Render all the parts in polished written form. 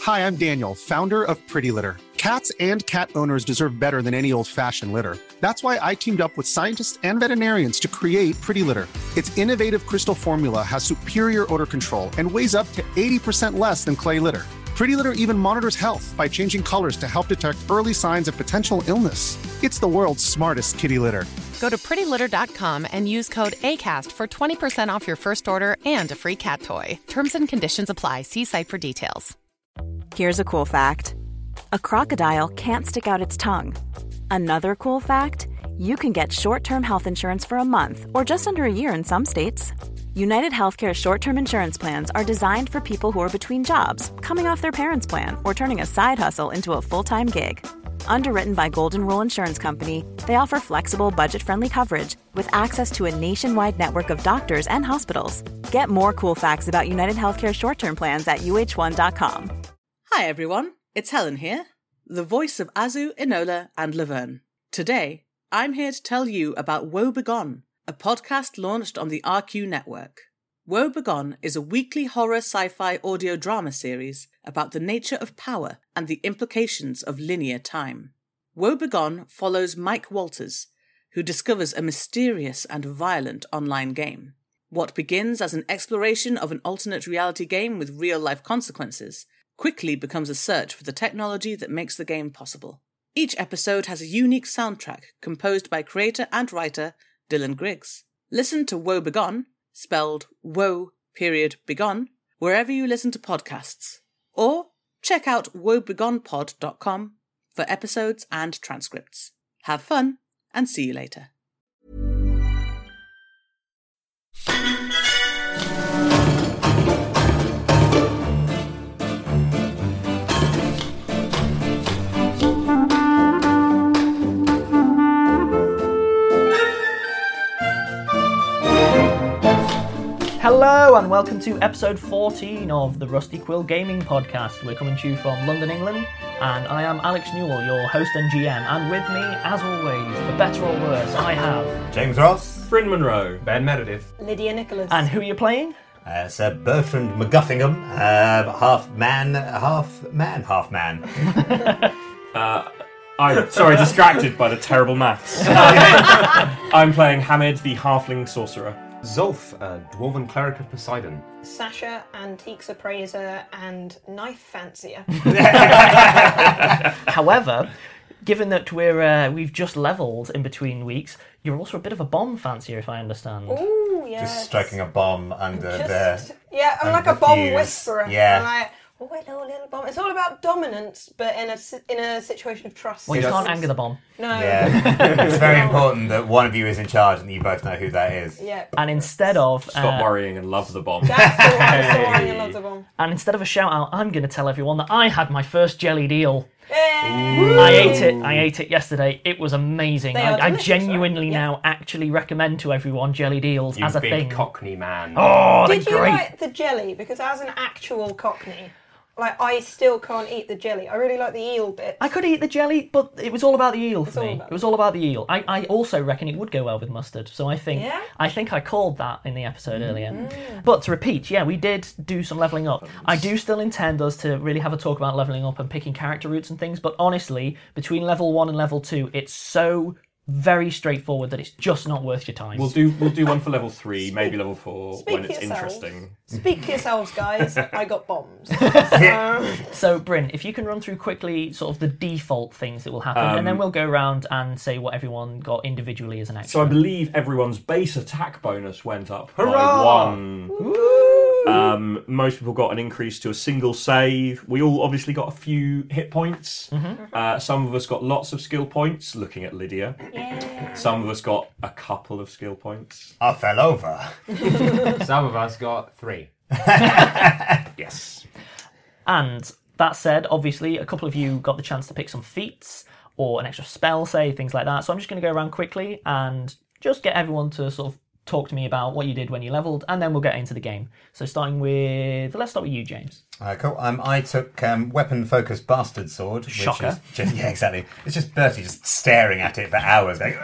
Hi, I'm Daniel, founder of Pretty Litter. Cats and cat owners deserve better than any old-fashioned litter. That's why I teamed up with scientists and veterinarians to create Pretty Litter. Its innovative crystal formula has superior odor control and weighs up to 80% less than clay litter. Pretty Litter even monitors health by changing colors to help detect early signs of potential illness. It's the world's smartest kitty litter. Go to prettylitter.com and use code ACAST for 20% off your first order and a free cat toy. Terms and conditions apply. See site for details. Here's a cool fact. A crocodile can't stick out its tongue. Another cool fact, you can get short-term health insurance for a month or just under a year in some states. United Healthcare short-term insurance plans are designed for people who are between jobs, coming off their parents' plan, or turning a side hustle into a full-time gig. Underwritten by Golden Rule Insurance Company, they offer flexible, budget-friendly coverage with access to a nationwide network of doctors and hospitals. Get more cool facts about United Healthcare short-term plans at uh1.com. Hi everyone, it's Helen here, the voice of Azu, Enola and Laverne. Today, I'm here to tell you about Woe Begone, a podcast launched on the RQ network. Woe Begone is a weekly horror sci-fi audio drama series about the nature of power and the implications of linear time. Woe Begone follows Mike Walters, who discovers a mysterious and violent online game. What begins as an exploration of an alternate reality game with real-life consequences quickly becomes a search for the technology that makes the game possible. Each episode has a unique soundtrack composed by creator and writer Dylan Griggs. Listen to Woe Begone, spelled Woe.Begone, wherever you listen to podcasts. Or check out woebegonepod.com for episodes and transcripts. Have fun, and see you later. Hello and welcome to episode 14 of the Rusty Quill Gaming Podcast. We're coming to you from London, England, and I am Alex Newell, your host and GM, and with me, as always, for better or worse, I have James Ross, Bryn Monroe, Ben Meredith, Lydia Nicholas. And who are you playing? Sir Bertrand McGuffingham, half man, half man. I'm sorry, distracted by the terrible maths. I'm playing Hamid, the halfling sorcerer. Zolf, Dwarven Cleric of Poseidon. Sasha, Antiques Appraiser and Knife Fancier. However, given that we've just levelled in between weeks, you're also a bit of a bomb fancier, if I understand. Ooh, yeah. Just striking a bomb under the... Yeah, I'm like the a bomb fuse. whisperer. Yeah. I'm like, oh, wait, little bomb. It's all about dominance, but in a situation of trust. Well, you can't anger the bomb. No. Yeah. It's very important that one of you is in charge and that you both know who that is. Yeah. And instead of... Stop worrying and love the bomb. That's the one you love the bomb. And instead of a shout out, I'm going to tell everyone that I had my first jellied eel. Yay! I ate it yesterday. It was amazing. I genuinely now actually recommend to everyone jellied eels You as a big thing. Cockney man. Oh, Did they're you great. like the jelly? Because as an actual Cockney, like I still can't eat the jelly. I really like the eel bit. I could eat the jelly, but it was all about the eel for all me. about It was all about the eel. I also reckon it would go well with mustard. So I think I called that in the episode earlier. But to repeat, yeah, we did do some levelling up. I do still intend us to really have a talk about levelling up and picking character routes and things. But honestly, between level 1 and level 2, it's so very straightforward that it's just not worth your time. We'll do one for level 3, maybe level 4 when it's interesting. Speak for yourselves, guys. I got bombs. So, Bryn, if you can run through quickly sort of the default things that will happen, and then we'll go around and say what everyone got individually as an extra. So I believe everyone's base attack bonus went up Hurrah! by 1. Most people got an increase to a single save. We all obviously got a few hit points. Some of us got lots of skill points, looking at Lydia. Yeah. Some of us got a couple of skill points. I fell over. Some of us got 3. Yes. And that said, obviously, a couple of you got the chance to pick some feats or an extra spell, say, things like that. So I'm just going to go around quickly and just get everyone to sort of talk to me about what you did when you leveled, and then we'll get into the game. So let's start with you, James. Cool. I took weapon-focused bastard sword. Which Shocker. Is just, yeah, exactly. It's just Bertie just staring at it for hours, going,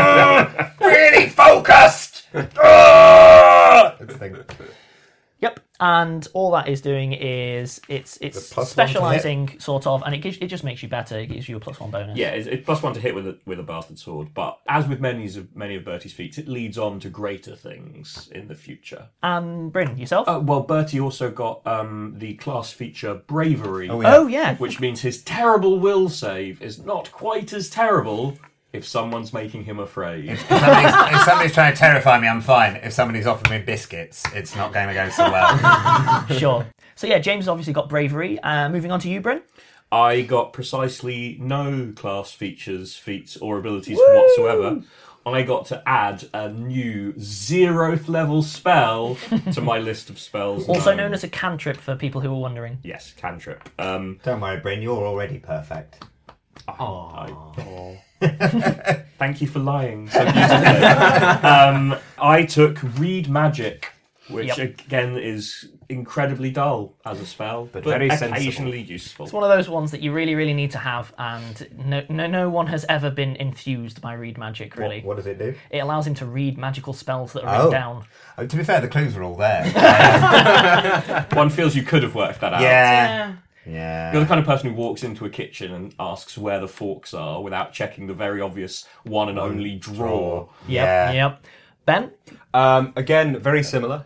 really focused! That's the thing. Yep. And all that is doing is it's specialising sort of, and it just makes you better. It gives you a +1 bonus. Yeah, it's +1 to hit with a bastard sword. But as with many of Bertie's feats, it leads on to greater things in the future. And Bryn, yourself? Well, Bertie also got the class feature Bravery. Oh yeah. Which means his terrible will save is not quite as terrible if someone's making him afraid. If somebody's trying to terrify me, I'm fine. If somebody's offering me biscuits, it's not going to go so well. Sure. So yeah, James has obviously got Bravery. Moving on to you, Bryn. I got precisely no class feats, or abilities whatsoever. I got to add a new 0th level spell to my list of spells. Also known as a cantrip for people who are wondering. Yes, cantrip. Don't worry, Bryn, you're already perfect. Thank you for lying so beautifully. I took Read Magic, which again is incredibly dull as a spell, but very occasionally sensible. useful. It's one of those ones that you really, really need to have, and no one has ever been enthused by Read Magic, really. What does it do? It allows him to read magical spells that are written down. To be fair, the clues are all there. One feels you could have worked that out. Yeah. You're the kind of person who walks into a kitchen and asks where the forks are without checking the very obvious one and only drawer. Yep. Ben? Again, very similar.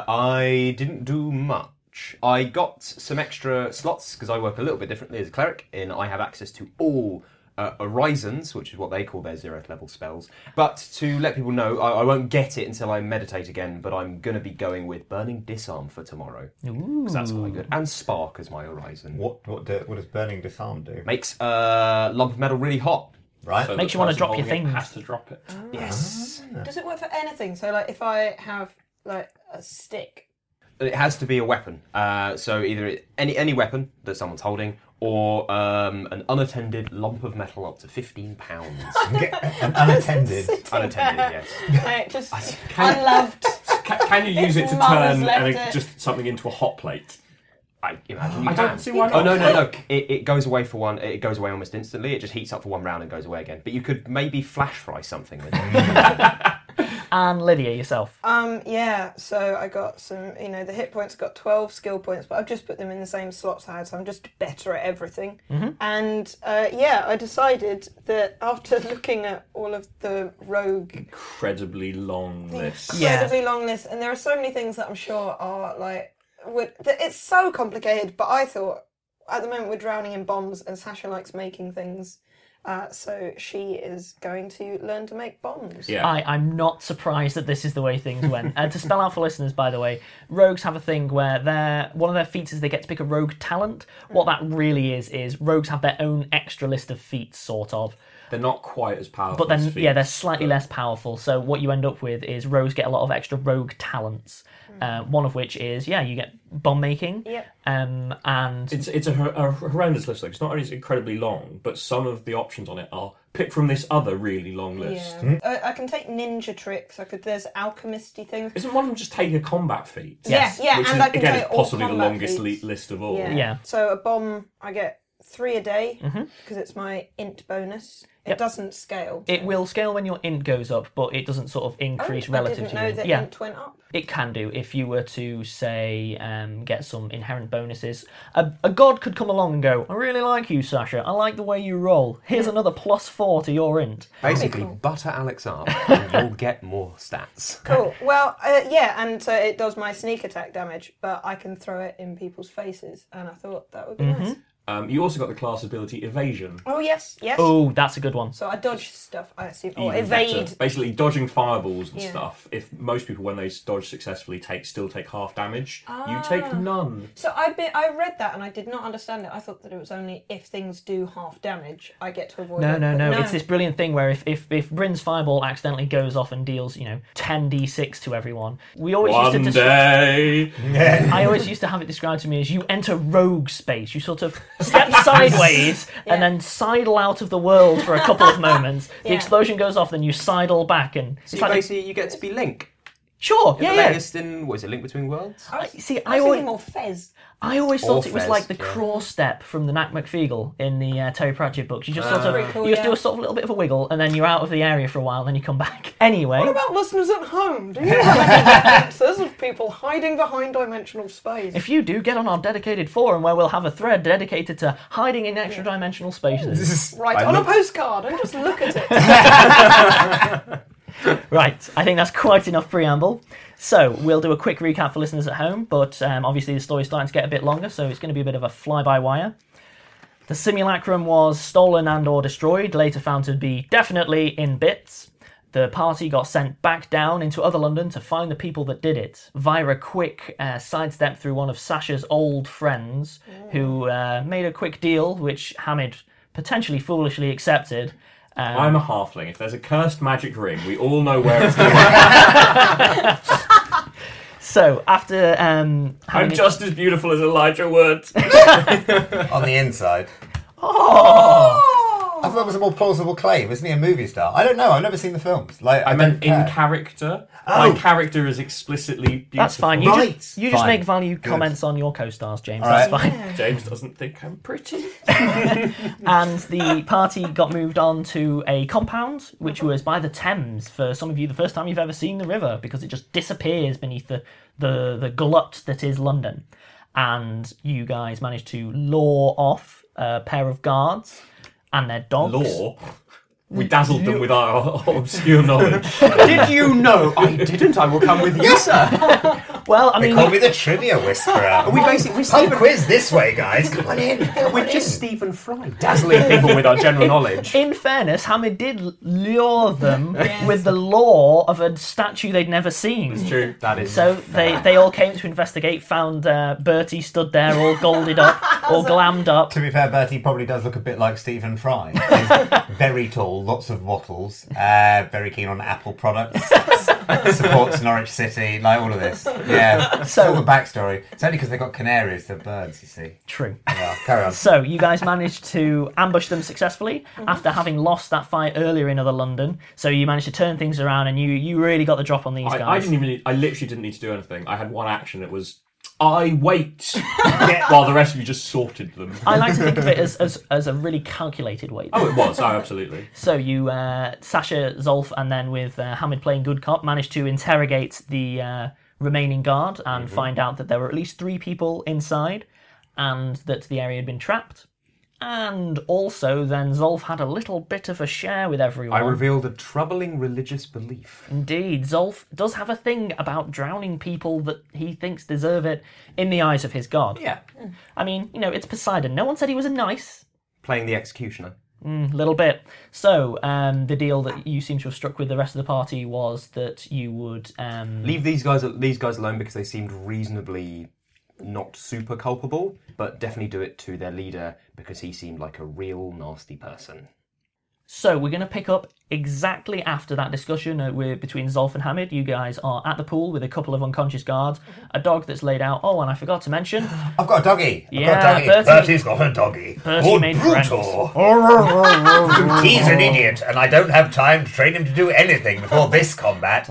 I didn't do much. I got some extra slots because I work a little bit differently as a cleric, and I have access to all Horizons, which is what they call their 0th level spells. But to let people know, I won't get it until I meditate again, but I'm going to be going with Burning Disarm for tomorrow. Because that's quite good. And Spark as my Horizon. What does Burning Disarm do? Makes a lump of metal really hot. Right. So makes you want to drop your things. Has to drop it. Yes. Does it work for anything? So, like, if I have, like, a stick... It has to be a weapon. So either any weapon that someone's holding, or an unattended lump of metal up to 15 pounds. An unattended? Unattended, yes. Like, just unloved. Can you use it to turn just something into a hot plate? I imagine you I can. don't see why not. Oh, no. It goes away for one. It goes away almost instantly. It just heats up for one round and goes away again. But you could maybe flash fry something with it. And Lydia, yourself? Yeah, so I got some, the hit points, got 12 skill points, but I've just put them in the same slots I had, so I'm just better at everything. Mm-hmm. And, I decided that after looking at all of the rogue... Incredibly long list. Incredibly long list, and there are so many things that I'm sure are, like... It's so complicated, but I thought, at the moment we're drowning in bombs, and Sasha likes making things... so she is going to learn to make bombs. Yeah. I'm not surprised that this is the way things went. To spell out for listeners, by the way, rogues have a thing where one of their feats is they get to pick a rogue talent. What that really is rogues have their own extra list of feats, sort of. They're not quite as powerful. But then, they're slightly less powerful. So what you end up with is rogues get a lot of extra rogue talents. One of which is, you get bomb making. Yep. And it's a horrendous list. Like, it's not only incredibly long, but some of the options on it are picked from this other really long list. Yeah. I can take ninja tricks. There's alchemisty things. Isn't one of them just take a combat feat? Yes. Yeah, Which and is, I can again, take is all possibly the combat longest feats. list of all. Yeah. So a bomb, I get 3 a day because it's my int bonus. It doesn't scale. it will scale when your int goes up, but it doesn't sort of increase relative to I your didn't know that int went up. It can do if you were to, say, get some inherent bonuses. A god could come along and go, I really like you, Sasha. I like the way you roll. Here's another +4 to your int. Basically, butter Alex up and you'll get more stats. Cool. Well, and so it does my sneak attack damage, but I can throw it in people's faces, and I thought that would be nice. You also got the class ability Evasion. Oh, yes. Oh, that's a good one. So I dodge stuff, I assume. Or Even evade. better. Basically, dodging fireballs and stuff. If most people, when they dodge successfully, still take half damage, you take none. So I read that and I did not understand it. I thought that it was only if things do half damage, I get to avoid it. No. It's this brilliant thing where if Bryn's fireball accidentally goes off and deals, 10d6 to everyone, we always used to I always used to have it described to me as you enter rogue space. You sort of step sideways and then sidle out of the world for a couple of moments. The explosion goes off, then you sidle back, and So basically, you get to be Link. Sure, The latest in, what is it, Link Between Worlds? I was thinking more Fez. I always thought it was Fez, like the yeah. crawl step from the Knack McFeagle in the Terry Pratchett books. You just sort of Pretty cool, you just yeah. do a sort of little bit of a wiggle, and then you're out of the area for a while, and then you come back. Anyway, What about listeners at home? Do you have any experiences of people hiding behind dimensional space? if you do, get on our dedicated forum where we'll have a thread dedicated to hiding in extra dimensional spaces. Write on a postcard and just look at it. Right, I think that's quite enough preamble. So, we'll do a quick recap for listeners at home, but obviously the story's starting to get a bit longer, so it's going to be a bit of a fly-by-wire. The simulacrum was stolen and or destroyed, later found to be definitely in bits. The party got sent back down into Other London to find the people that did it. Vira quick sidestepped through one of Sasha's old friends, who made a quick deal, which Hamid potentially foolishly accepted. I'm a halfling. If there's a cursed magic ring, we all know where it's going. So, after... I'm just as beautiful as Elijah Wood. On the inside. I thought it was a more plausible claim. Isn't he a movie star? I don't know. I've never seen the films. Like, I meant don't care. in character. Oh. My character is explicitly beautiful. That's fine. You Right. just Fine. make value Good. comments on your co-stars, James. All That's right. fine. James doesn't think I'm pretty. And the party got moved on to a compound, which was by the Thames. For some of you, the first time you've ever seen the river, because it just disappears beneath the glut that is London. And you guys managed to lure off a pair of guards and their dogs. Law. We dazzled them with our obscure knowledge. Did you know? I didn't. I will come with you, sir. Well, I They mean, call me the trivia whisperer. We basically Pub quiz this way, guys. Come on in. we're just Stephen Fry, dazzling people with our general knowledge. in fairness, Hamid did lure them with the lore of a statue they'd never seen. It's true. That is So they all came to investigate, found Bertie stood there all golded up, all glammed up. To be fair, Bertie probably does look a bit like Stephen Fry. He's very tall, lots of wattles, very keen on Apple products, supports Norwich City, like all of this. Yeah, So- all the backstory. It's only because they've got canaries, they're birds, you see. True. Yeah, carry on. So you guys managed to ambush them successfully after having lost that fight earlier in Other London. So you managed to turn things around, and you really got the drop on these I guys. literally didn't need to do anything. I had one action. It was, I wait, while the rest of you just sorted them. I like to think of it as a really calculated way. Oh, it was. Oh, absolutely. So you, Sasha, Zolf, and then with Hamid playing good cop, managed to interrogate the remaining guard and find out that there were at least 3 people inside and that the area had been trapped. And also then Zolf had a little bit of a share with everyone. I revealed a troubling religious belief. Indeed, Zolf does have a thing about drowning people that he thinks deserve it in the eyes of his god. Yeah. I mean, it's Poseidon. No one said he was a nice. Playing the executioner. Little bit. So, the deal that you seem to have struck with the rest of the party was that you would... Leave these guys alone because they seemed reasonably not super culpable, but definitely do it to their leader because he seemed like a real nasty person. So we're going to pick up exactly after that discussion between Zolf and Hamid. You guys are at the pool with a couple of unconscious guards, a dog that's laid out. Oh, and I forgot to mention... I've got a doggy. Bertie's got a doggy. Bertie made brutal. He's an idiot, and I don't have time to train him to do anything before this combat.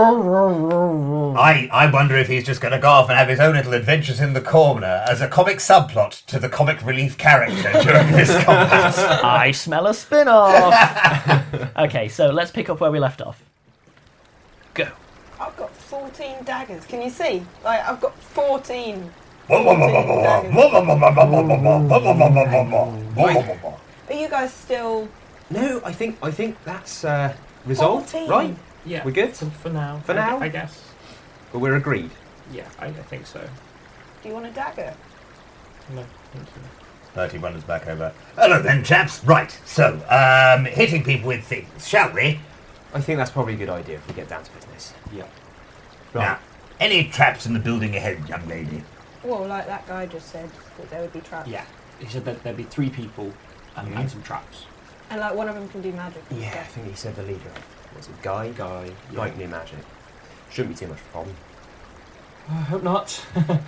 I wonder if he's just going to go off and have his own little adventures in the corner as a comic subplot to the comic relief character during this combat. I smell a spin-off! Okay, so let's pick up where we left off. Go. I've got 14 daggers. Can you see? Like, I've got 14 daggers. Are you guys still... No, I think that's resolved, 14. right? Yeah. We're good? For now. For now? I guess. But we're agreed. Yeah, I think so. Do you want a dagger? No, thank you. Bertie wanders back over. Hello then, chaps. Right, so, hitting people with things, shall we? I think that's probably a good idea if we get down to business. Yeah. Now, any traps in the building ahead, young lady? Well, like that guy just said, that there would be traps. Yeah. He said that there'd be 3 people and some traps. And like one of them can do magic and Yeah, I stuff. think he said the leader. Was it Guy? Guy. Guy can do magic. Shouldn't be too much of a problem. I hope not.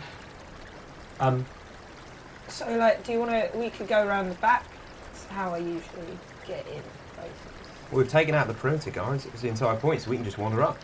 So like, do you want to... We could go around the back. That's how I usually get in, basically. Well, we've taken out the perimeter, guys. It's the entire point, so we can just wander up.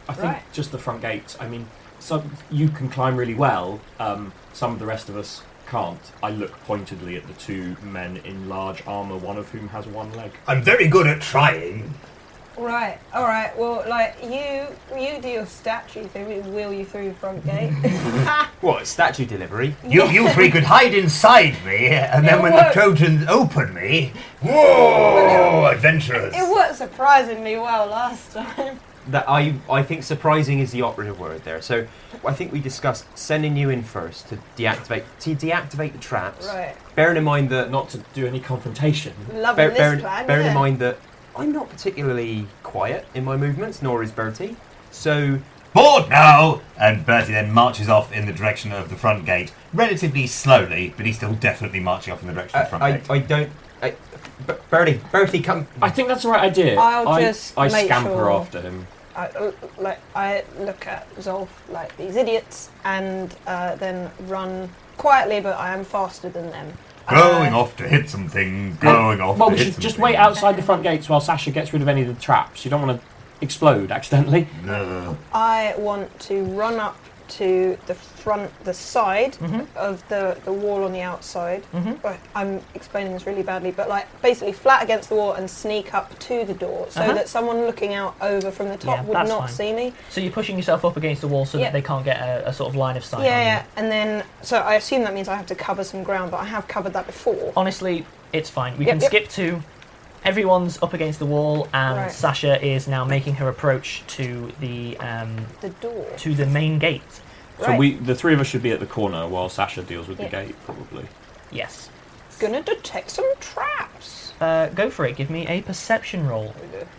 I think just the front gate. I mean, you can climb really well. Some of the rest of us can't. I look pointedly at the two men in large armour, one of whom has one leg. I'm very good at trying. Right, alright, well, like, you do your statue thing, we wheel you through the front gate. What, statue delivery? You three could hide inside me, and then when the Trojans open me, whoa, adventurers! It worked surprisingly well last time. That I think surprising is the operative word there. So I think we discussed sending you in first to deactivate the traps. Right. Bearing in mind that Not to do any confrontation. Loving this plan, bearing yeah. in mind that I'm not particularly quiet in my movements, nor is Bertie. So Board now! And Bertie then marches off in the direction of the front gate, relatively slowly, but he's still definitely marching off in the direction of the front gate. Bertie, come. I think that's the right idea. I'll just I make scamper sure- after him. I look at Zolf like these idiots and then run quietly, but I am faster than them. Going off to hit some things, going off Well, to we hit should some just things. wait outside the front gates while Sasha gets rid of any of the traps. You don't want to explode accidentally. No. I want to run up to the side of the wall on the outside. Right, I'm explaining this really badly, but like basically flat against the wall and sneak up to the door so that someone looking out over from the top would that's not fine. see me. So you're pushing yourself up against the wall so that they can't get a sort of line of sight on you. Yeah, and then so I assume that means I have to cover some ground, but I have covered that before. Honestly, it's fine. We can skip to everyone's up against the wall, and Sasha is now making her approach to the door, to the main gate. So the three of us should be at the corner while Sasha deals with the gate, probably. Yes. Gonna detect some traps. Go for it. Give me a perception roll.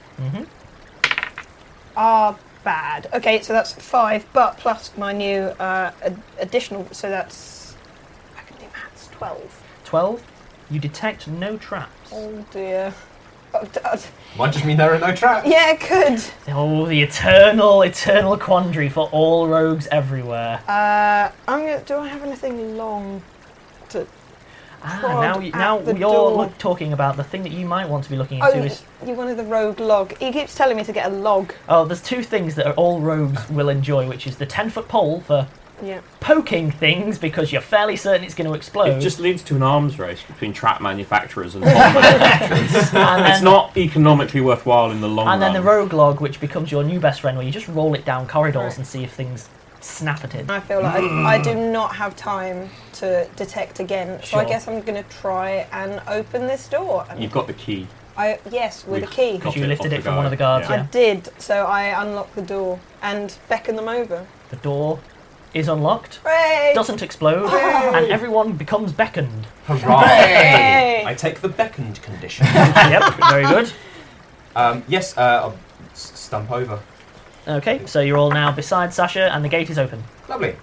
Bad. Okay, so that's 5, but plus my new additional, so that's, I can do maths, 12. 12. You detect no traps. Oh dear. Might just mean there are no traps. Yeah, it could. Oh, the eternal quandary for all rogues everywhere. Do I have anything long to Now the you're door? talking about the thing that you might want to be looking into is... You wanted the rogue log. He keeps telling me to get a log. Oh, there's two things that all rogues will enjoy, which is the 10-foot pole for poking things because you're fairly certain it's going to explode. It just leads to an arms race between trap manufacturers and bomb manufacturers. It's not economically worthwhile in the long run. And then the rogue log, which becomes your new best friend, where you just roll it down corridors and see if things snap at it. I feel like I do not have time to detect again, so I guess I'm going to try and open this door. You've got the key. Yes, with a key. Because you lifted it from one of the guards, I did, so I unlock the door and beckon them over. The door is unlocked, Hooray! doesn't explode, and everyone becomes beckoned. Hooray! I take the beckoned condition. Yep, very good. Yes, I'll stump over. Okay, so you're all now beside Sasha, and the gate is open. Lovely.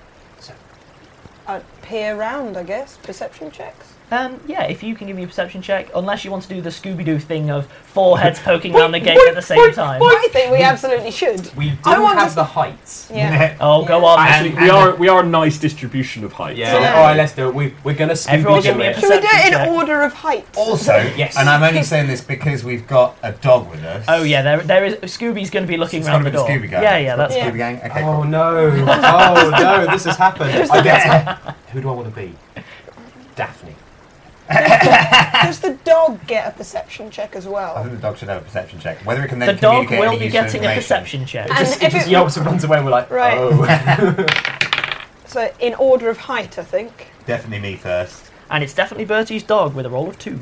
I'd peer around, I guess. Perception checks. Yeah, if you can give me a perception check, unless you want to do the Scooby-Doo thing of 4 heads poking around the gate at the same time. I think we absolutely should. We do have the heights. Yeah. Oh, go on. Actually, we are a nice distribution of height. Yeah. All right, let's do it. We're going to Everyone give me a Should we do perception it in check. order of height? Also, Yes. and I'm only saying this because we've got a dog with us. Oh yeah, there is. Scooby's going to be looking It's around got the a bit door. Scooby gang. Yeah, that's Scooby good. gang. Okay, Oh cool. no! Oh no! This has happened. I get Who do I want to be? Daphne. Does the dog get a perception check as I well? think the dog should have a perception check. Whether it can then The dog communicate will any be useful getting a information. perception check. And It if just it- yelps and runs away. And we're like, Right. oh. So in order of height, I think. Definitely me first. And it's definitely Bertie's dog with a roll of 2.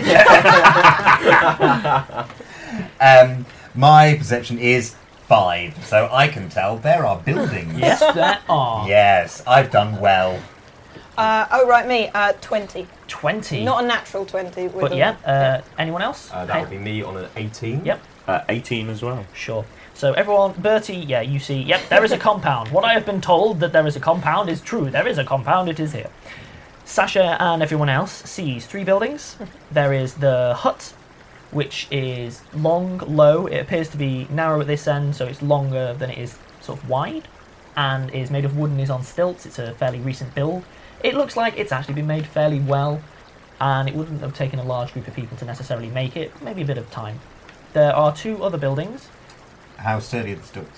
My perception is 5, so I can tell there are buildings. Yes, there are. Yes, I've done well. Me. 20. 20. Not a natural 20. With But a- yeah, anyone else? That would be me on an 18. Yep. 18 as well. Sure. So everyone, Bertie, you see, yep, there is a compound. What I have been told that there is a compound is true. There is a compound, it is here. Sasha and everyone else sees 3 buildings. There is the hut, which is long, low. It appears to be narrow at this end, so it's longer than it is sort of wide, and is made of wood and is on stilts. It's a fairly recent build. It looks like it's actually been made fairly well, and it wouldn't have taken a large group of people to necessarily make it. Maybe a bit of time. There are 2 other buildings. How sturdy are the stilts?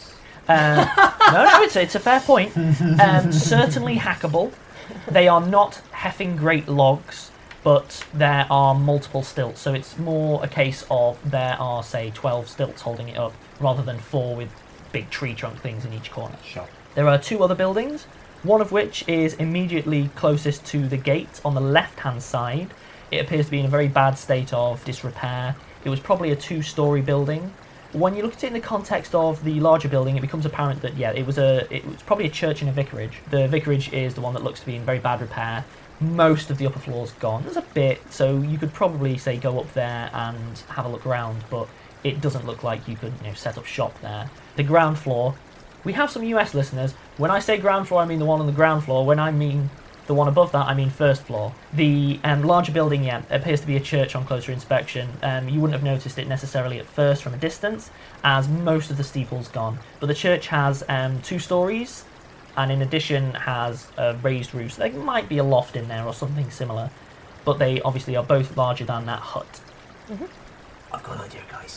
No, it's a fair point. Certainly hackable. They are not heffing great logs, but there are multiple stilts, so it's more a case of there are, say, 12 stilts holding it up, rather than 4 with big tree trunk things in each corner. Sure. There are 2 other buildings, one of which is immediately closest to the gate on the left-hand side. It appears to be in a very bad state of disrepair. It was probably a 2-storey building. When you look at it in the context of the larger building, it becomes apparent that, yeah, it was probably a church and a vicarage. The vicarage is the one that looks to be in very bad repair. Most of the upper floor's gone. There's a bit, so you could probably, say, go up there and have a look around, but it doesn't look like you could, set up shop there. The ground floor, we have some US listeners. When I say ground floor, I mean the one on the ground floor. When I mean the one above that, I mean first floor. The larger building, appears to be a church on closer inspection. You wouldn't have noticed it necessarily at first from a distance, as most of the steeple's gone. But the church has 2 stories, and in addition has a raised roof. So there might be a loft in there or something similar, but they obviously are both larger than that hut. Mm-hmm. I've got an idea, guys.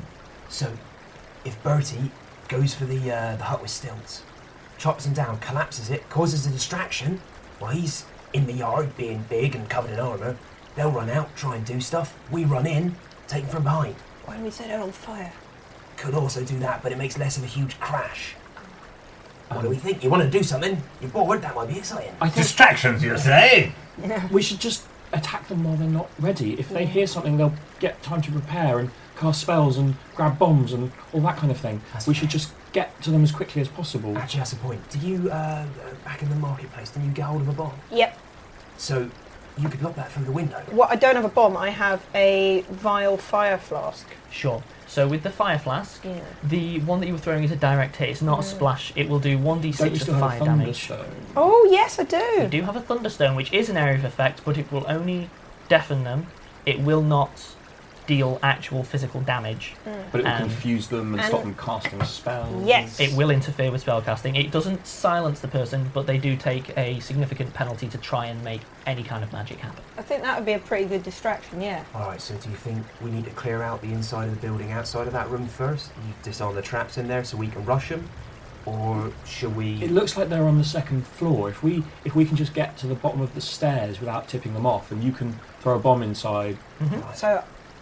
So, if Bertie goes for the hut with stilts, chops them down, collapses it, causes a distraction, while he's in the yard being big and covered in armour, they'll run out, try and do stuff, we run in, take them from behind. Why don't we set it on fire? Could also do that, but it makes less of a huge crash. What do we think? You want to do something? You're bored? That might be exciting. Distractions, you say? Yeah. We should just attack them while they're not ready. If they hear something, they'll get time to prepare and cast spells and grab bombs and all that kind of thing. We should just get to them as quickly as possible. Actually, that's a point. Did you, back in the marketplace, didn't you get hold of a bomb? Yep. So, you could lock that through the window. Well, I don't have a bomb. I have a vial fire flask. Sure. So with the fire flask, the one that you were throwing is a direct hit. It's not a splash. It will do 1d6 of fire damage. Oh, yes, I do. You do have a Thunderstone, which is an area of effect, but it will only deafen them. It will not deal actual physical damage. But it will confuse them and stop them casting spells. Yes. It will interfere with spellcasting. It doesn't silence the person, but they do take a significant penalty to try and make any kind of magic happen. I think that would be a pretty good distraction, yeah. Alright, so do you think we need to clear out the inside of the building outside of that room first? You disarm the traps in there so we can rush them? Or should we... It looks like they're on the second floor. If we can just get to the bottom of the stairs without tipping them off, and you can throw a bomb inside. Right. So,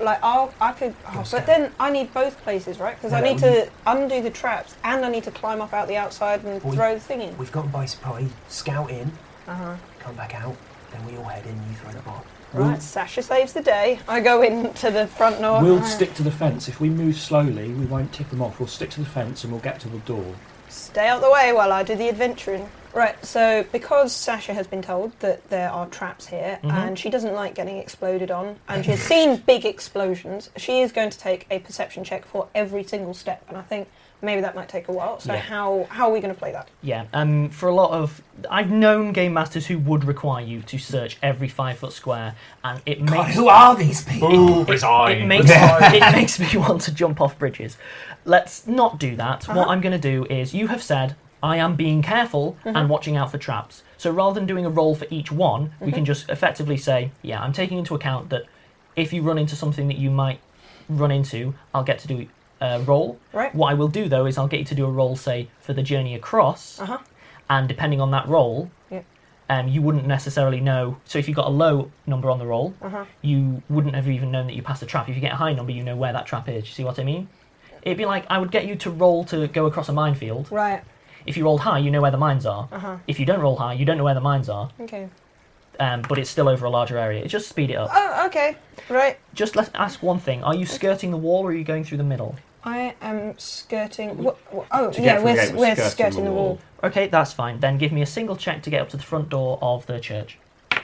but then I need both places, right? Because I need to undo the traps and I need to climb up out the outside and throw the thing in. We've got them by surprise, scout in, come back out, then we all head in and you throw the bomb. Right, Sasha saves the day. I go into the front door. We'll stick to the fence. If we move slowly, we won't tip them off. We'll stick to the fence and we'll get to the door. Stay out the way while I do the adventuring. Right, so because Sasha has been told that there are traps here and she doesn't like getting exploded on and she has seen big explosions, she is going to take a perception check for every single step, and I think maybe that might take a while. So how are we going to play that? Yeah, for a lot of... I've known game masters who would require you to search every 5 foot square, and it makes... God, who are these people? It makes me want to jump off bridges. Let's not do that. What I'm going to do is, you have said... I am being careful and watching out for traps. So rather than doing a roll for each one, we can just effectively say, yeah, I'm taking into account that if you run into something that you might run into, I'll get to do a roll. Right. What I will do, though, is I'll get you to do a roll, say, for the journey across, and depending on that roll, you wouldn't necessarily know. So if you got a low number on the roll, you wouldn't have even known that you passed a trap. If you get a high number, you know where that trap is. You see what I mean? It'd be like, I would get you to roll to go across a minefield. Right. If you rolled high, you know where the mines are. If you don't roll high, you don't know where the mines are. Okay. But it's still over a larger area. It just speed it up. Oh, okay. Right. Just let's ask one thing. Are you skirting the wall or are you going through the middle? I am skirting... we're skirting the wall. Okay, that's fine. Then give me a single check to get up to the front door of the church.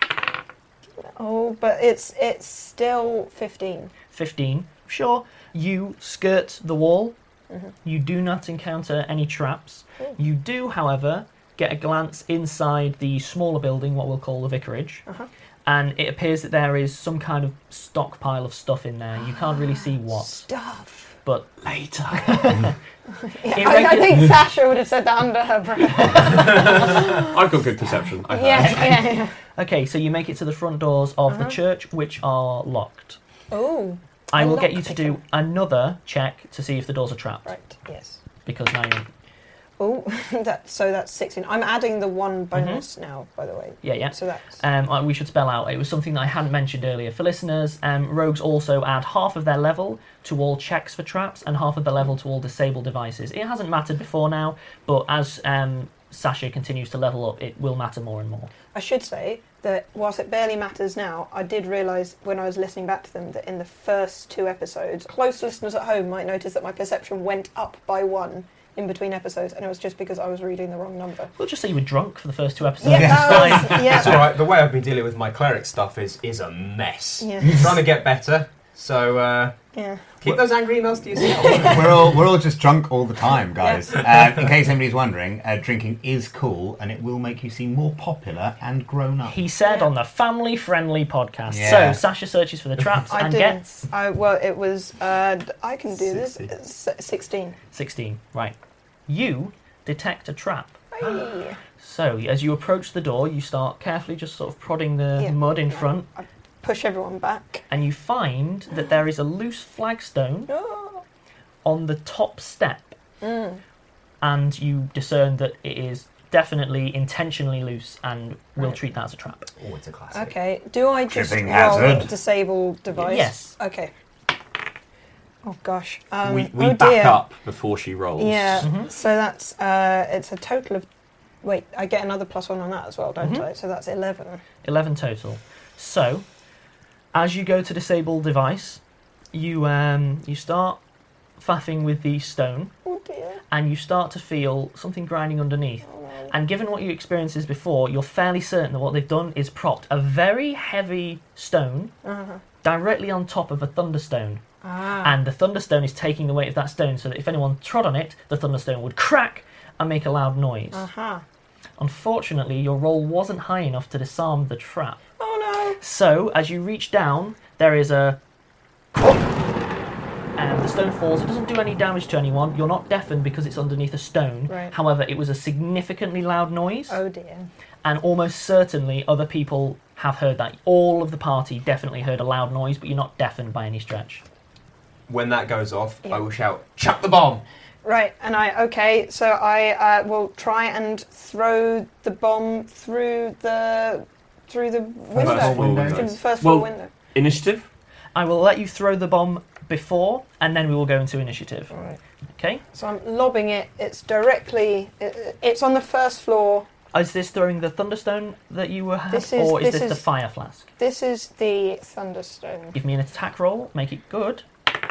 Oh, but it's still 15. 15. Sure. You skirt the wall. You do not encounter any traps. You do, however, get a glance inside the smaller building, what we'll call the vicarage, and it appears that there is some kind of stockpile of stuff in there. You can't really see what. Stuff. But later. I think Sasha would have said that under her breath. I've got good perception. Yeah. Okay, so you make it to the front doors of the church, which are locked. Oh. I will get you to do another check to see if the doors are trapped. Right, yes. Because now you're... Oh, so that's 16. I'm adding the 1 bonus now, by the way. Yeah. So that's... we should spell out, it was something that I hadn't mentioned earlier. For listeners, rogues also add half of their level to all checks for traps and half of the level to all disabled devices. It hasn't mattered before now, but as Sasha continues to level up, it will matter more and more. I should say that whilst it barely matters now, I did realise when I was listening back to them that in the first 2 episodes, close listeners at home might notice that my perception went up by 1 in between episodes, and it was just because I was reading the wrong number. We'll just say you were drunk for the first 2 episodes. Yeah, It's alright, the way I've been dealing with my cleric stuff is a mess. Yeah. Trying to get better, so keep those angry emails to yourself. we're all just drunk all the time, guys. In case anybody's wondering, drinking is cool, and it will make you seem more popular and grown up. He said on the family-friendly podcast. Yeah. So Sasha searches for the traps and gets... it was... I can do 16. This. 16. 16, right. You detect a trap. Hey. So, as you approach the door, you start carefully just sort of prodding the mud in front. I push everyone back. And you find that there is a loose flagstone on the top step. And you discern that it is definitely intentionally loose and will treat that as a trap. Oh, it's a classic. Okay, do I just Tripping roll hazard. disable device? Yes. Okay. Oh gosh. We back up before she rolls. Yeah, so that's, it's a total of... Wait, I get another +1 on that as well, don't I? So that's 11. 11 total. So, as you go to disable device, you start faffing with the stone. Oh dear. And you start to feel something grinding underneath. Oh, no. And given what you experienced before, you're fairly certain that what they've done is propped a very heavy stone directly on top of a thunderstone. And the thunderstone is taking the weight of that stone, so that if anyone trod on it, the thunderstone would crack and make a loud noise. Unfortunately, your roll wasn't high enough to disarm the trap. Oh no! So, as you reach down, there is a... And the stone falls. It doesn't do any damage to anyone. You're not deafened because it's underneath a stone. Right. However, it was a significantly loud noise. Oh dear. And almost certainly other people have heard that. All of the party definitely heard a loud noise, but you're not deafened by any stretch. When that goes off, I will shout, "Chuck the bomb!" Right, and I will try and throw the bomb through the window. Through the first floor window. Initiative? I will let you throw the bomb before, and then we will go into initiative. All right. Okay? So I'm lobbing it. It's directly... It's on the first floor. Is this throwing the thunderstone that you were having, This is- or is this this the is- fire flask? This is the thunderstone. Give me an attack roll. Make it good.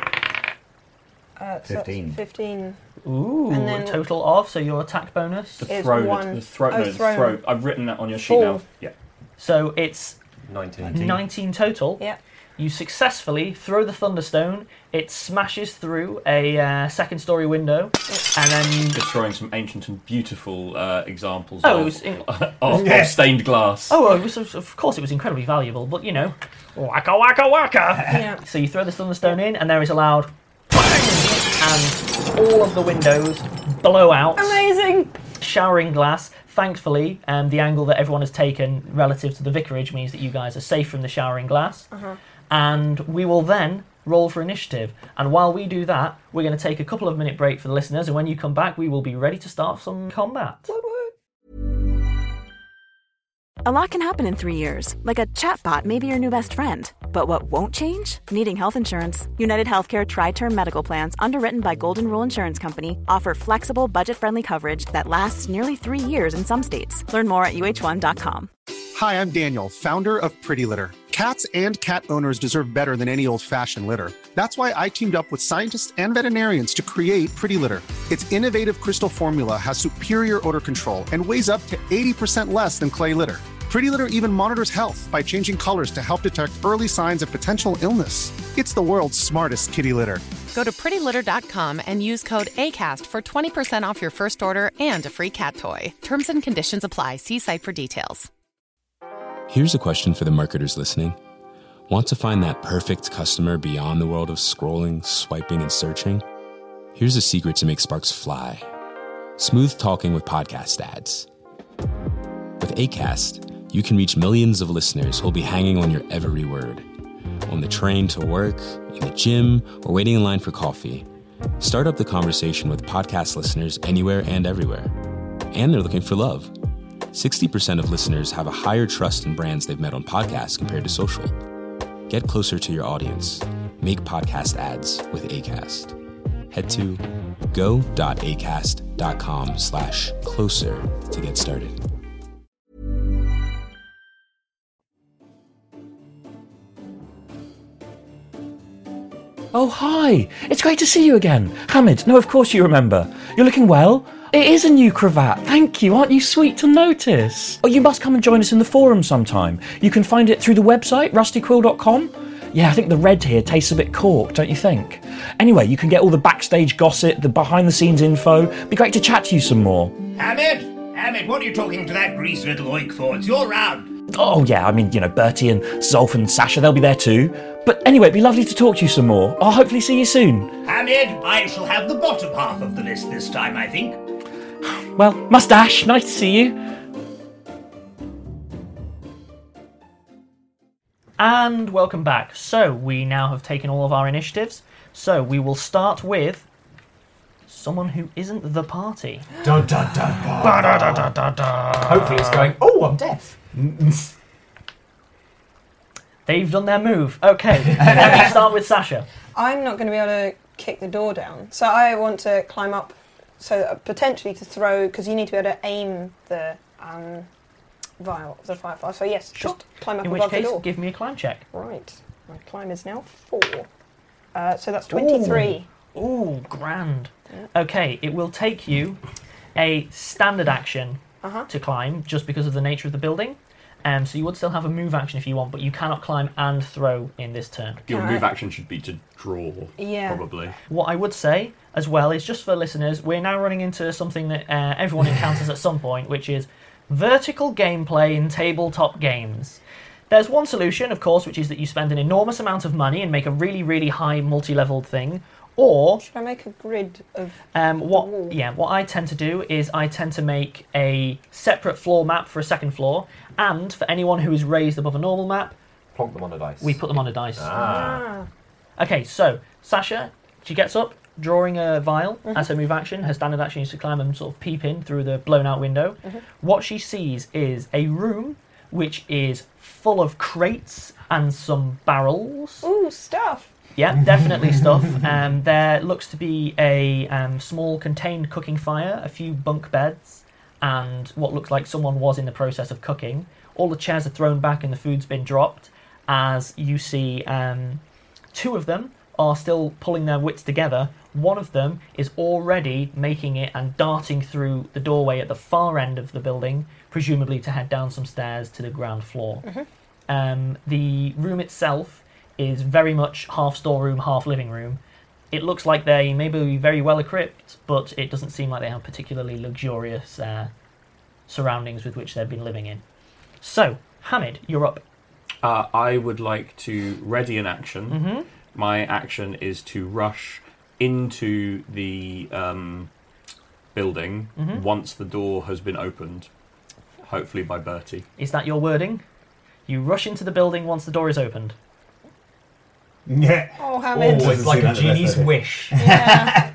15. 15. Ooh, And then- a total of, so your attack bonus. The It's throw. one. The throw. Oh, No, the thrown. throw. I've written that on your sheet now. Yeah. So it's 19. 19 total. Yeah. You successfully throw the thunderstone. It smashes through a second-story window, and then Just throwing some ancient and beautiful examples Oh, it of, was in- of stained glass. oh, it was, of course, it was incredibly valuable. But you know, waka waka waka. Yeah. So you throw the thunderstone in, and there is a loud bang, and all of the windows blow out, Amazing! showering glass. Thankfully, the angle that everyone has taken relative to the vicarage means that you guys are safe from the showering glass. And we will then roll for initiative. And while we do that, we're going to take a couple of minute break for the listeners, and when you come back, we will be ready to start some combat. A lot can happen in 3 years, like a chatbot may be your new best friend. But what won't change? Needing health insurance. United Healthcare Tri-Term Medical Plans, underwritten by Golden Rule Insurance Company, offer flexible, budget-friendly coverage that lasts nearly 3 years in some states. Learn more at uh1.com. Hi, I'm Daniel, founder of Pretty Litter. Cats and cat owners deserve better than any old-fashioned litter. That's why I teamed up with scientists and veterinarians to create Pretty Litter. Its innovative crystal formula has superior odor control and weighs up to 80% less than clay litter. Pretty Litter even monitors health by changing colors to help detect early signs of potential illness. It's the world's smartest kitty litter. Go to prettylitter.com and use code ACAST for 20% off your first order and a free cat toy. Terms and conditions apply. See site for details. Here's a question for the marketers listening. Want to find that perfect customer beyond the world of scrolling, swiping, and searching? Here's a secret to make sparks fly. Smooth talking with podcast ads. With Acast, you can reach millions of listeners who'll be hanging on your every word. On the train to work, in the gym, or waiting in line for coffee, Start up the conversation with podcast listeners anywhere and everywhere. And they're looking for love. 60% of listeners have a higher trust in brands they've met on podcasts compared to social. Get closer to your audience. Make podcast ads with Acast. Head to go.acast.com/closer to get started. Oh, hi! It's great to see you again. Hamid, no, of course you remember. You're looking well. It is a new cravat, thank you. Aren't you sweet to notice? Oh, you must come and join us in the forum sometime. You can find it through the website, rustyquill.com. Yeah, I think the red here tastes a bit corked, don't you think? Anyway, you can get all the backstage gossip, the behind-the-scenes info. Be great to chat to you some more. Hamid, what are you talking to that greased little oik for? It's your round. Oh, yeah, I mean, Bertie and Zolf and Sasha, they'll be there too. But anyway, it'd be lovely to talk to you some more. I'll hopefully see you soon. Hamid, I shall have the bottom half of the list this time, I think. Well, Mustache, nice to see you. And welcome back. So, we now have taken all of our initiatives. So, we will start with someone who isn't the party. Dun, dun, dun, dun. Ba, da, da, da, da, da. Hopefully it's going, oh, I'm deaf. They've done their move. Okay, let me start with Sasha. I'm not going to be able to kick the door down, so I want to climb up, so potentially to throw, because you need to be able to aim the vial of the firefly. So yes, Sure. just climb up In above which case, the door. give me a climb check. Right, my climb is now 4. So that's 23. Ooh, grand. Okay, it will take you a standard action to climb, just because of the nature of the building. So you would still have a move action if you want, but you cannot climb and throw in this turn. Your move action should be to draw, probably. What I would say, as well, is just for listeners, we're now running into something that everyone encounters at some point, which is vertical gameplay in tabletop games. There's one solution, of course, which is that you spend an enormous amount of money and make a really, really high multi-leveled thing, or... Should I make a grid of what I tend to do is I tend to make a separate floor map for a second floor, and for anyone who is raised above a normal map... Plonk them on a dice. We put them on a dice. Okay, so, Sasha, she gets up, drawing a vial as her move action. Her standard action is to climb and sort of peep in through the blown-out window. What she sees is a room which is full of crates and some barrels. Ooh, stuff! Yeah, definitely stuff. There looks to be a small contained cooking fire, a few bunk beds, and what looks like someone was in the process of cooking. All the chairs are thrown back and the food's been dropped, as you see 2 of them are still pulling their wits together. One of them is already making it and darting through the doorway at the far end of the building, presumably to head down some stairs to the ground floor. The room itself is very much half storeroom, half living room. It looks like they may be very well equipped, but it doesn't seem like they have particularly luxurious surroundings with which they've been living in. So, Hamid, you're up. I would like to ready an action. My action is to rush into the building once the door has been opened, hopefully by Bertie. Is that your wording? You rush into the building once the door is opened. Yeah. Oh, Hamid. Oh, it's like a genie's wish. Yeah.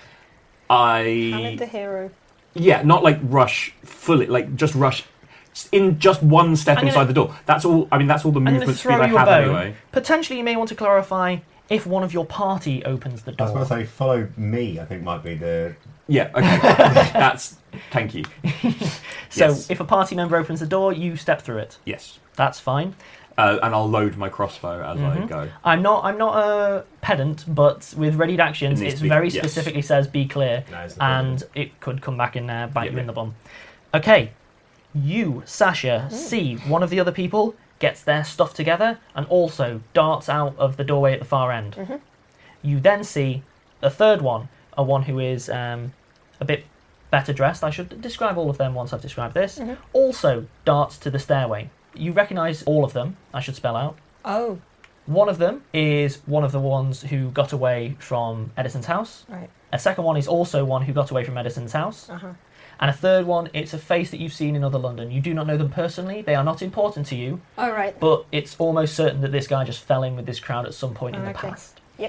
Hamid the hero. Yeah, not like rush fully, like just rush in just one step inside the door. That's all. I mean, that's all the movement speed I have anyway. Potentially, you may want to clarify if one of your party opens the door. I was going to say, follow me, I think might be the... Yeah, okay. That's... Thank you. So, if a party member opens the door, you step through it? Yes. That's fine. And I'll load my crossbow as I go. I'm not a pedant, but with readied actions, it very specifically says be clear, and it could come back and bite you in the bum. Okay, you, Sasha, see one of the other people gets their stuff together and also darts out of the doorway at the far end. You then see the third one, a one who is a bit better dressed. I should describe all of them once I've described this. Also darts to the stairway. You recognise all of them, I should spell out. Oh. One of them is one of the ones who got away from Edison's house. Right. A second one is also one who got away from Edison's house. And a third one, it's a face that you've seen in other London. You do not know them personally. They are not important to you. All right. But it's almost certain that this guy just fell in with this crowd at some point in the past. Yep.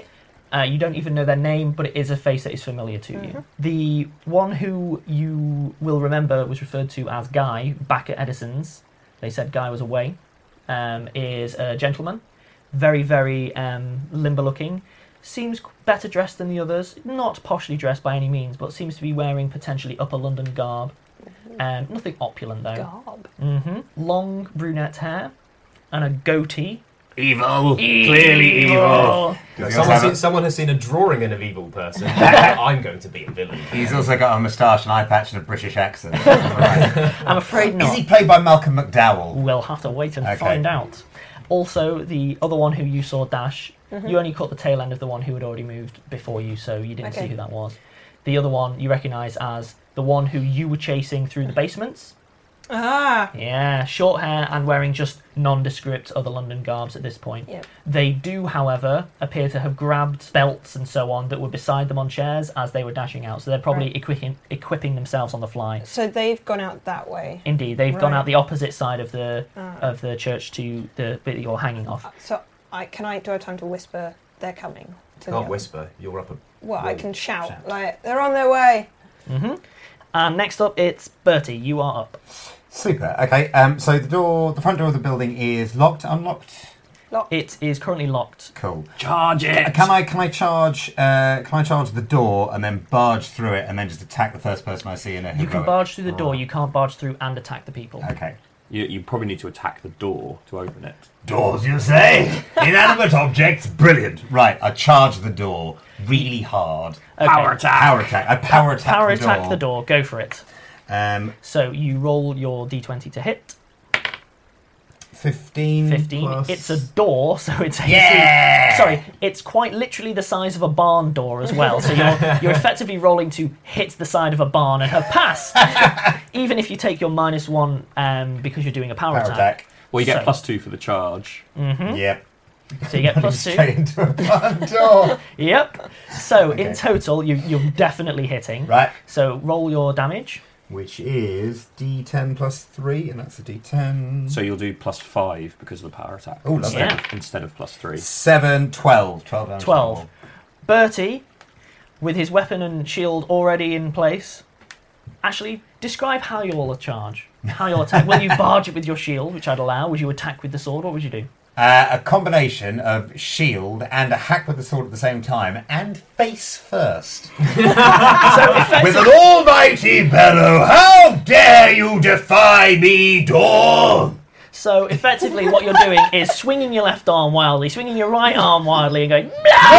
You don't even know their name, but it is a face that is familiar to you. The one who you will remember was referred to as Guy back at Edison's. They said Guy was away. Is a gentleman. Very, very limber-looking. Seems better dressed than the others. Not poshly dressed by any means, but seems to be wearing potentially upper London garb. Nothing opulent, though. Garb? Long brunette hair and a goatee. Evil. Clearly evil. Someone has seen a drawing of an evil person. I'm going to be a villain. He's also got a moustache, an eye patch, and a British accent. I'm afraid not. Is he played by Malcolm McDowell? We'll have to wait and find out. Also, the other one who you saw dash, you only caught the tail end of the one who had already moved before you, so you didn't see who that was. The other one you recognise as the one who you were chasing through the basements. Ah! Yeah, short hair and wearing just nondescript other London garbs at this point. Yep. They do, however, appear to have grabbed belts and so on that were beside them on chairs as they were dashing out, so they're probably equipping themselves on the fly. So they've gone out that way. Indeed, they've gone out the opposite side of the church to the bit that you're hanging off. So do I have time to whisper they're coming? You can't whisper. You're up a... Well, I can shout. Like, they're on their way. And next up, it's Bertie. You are up. Super. Okay. So the front door of the building is locked, unlocked. Locked. It is currently locked. Cool. Charge it. Can I charge? Can I charge the door and then barge through it and then just attack the first person I see in it? You can barge through the door. You can't barge through and attack the people. Okay. You probably need to attack the door to open it. Doors, you say? Inanimate objects? Brilliant. Right. I charge the door really hard. Okay. Power attack. Power attack. I power attack the door. Go for it. So you roll your d20 to hit. 15. 15. Plus... It's a door, so it's Yeah! It's quite literally the size of a barn door as well. So you're effectively rolling to hit the side of a barn and have passed. Even if you take your -1 because you're doing a power attack. Well, you get +2 for the charge. Yep. So you get +2. Straight into a barn door. Yep. So in total, you're definitely hitting. Right. So roll your damage. Which is D10 plus 3, and that's a D10. So you'll do +5 because of the power attack. Oh, lovely. Instead of +3. 7, 12. 12 damage. 12. Bertie, with his weapon and shield already in place, actually describe how you'll charge. How you'll attack. Will you barge it with your shield, which I'd allow? Would you attack with the sword? What would you do? A combination of shield and a hack with the sword at the same time, and face first. With an almighty bellow, how dare you defy me, door? So effectively what you're doing is swinging your left arm wildly, swinging your right arm wildly and going...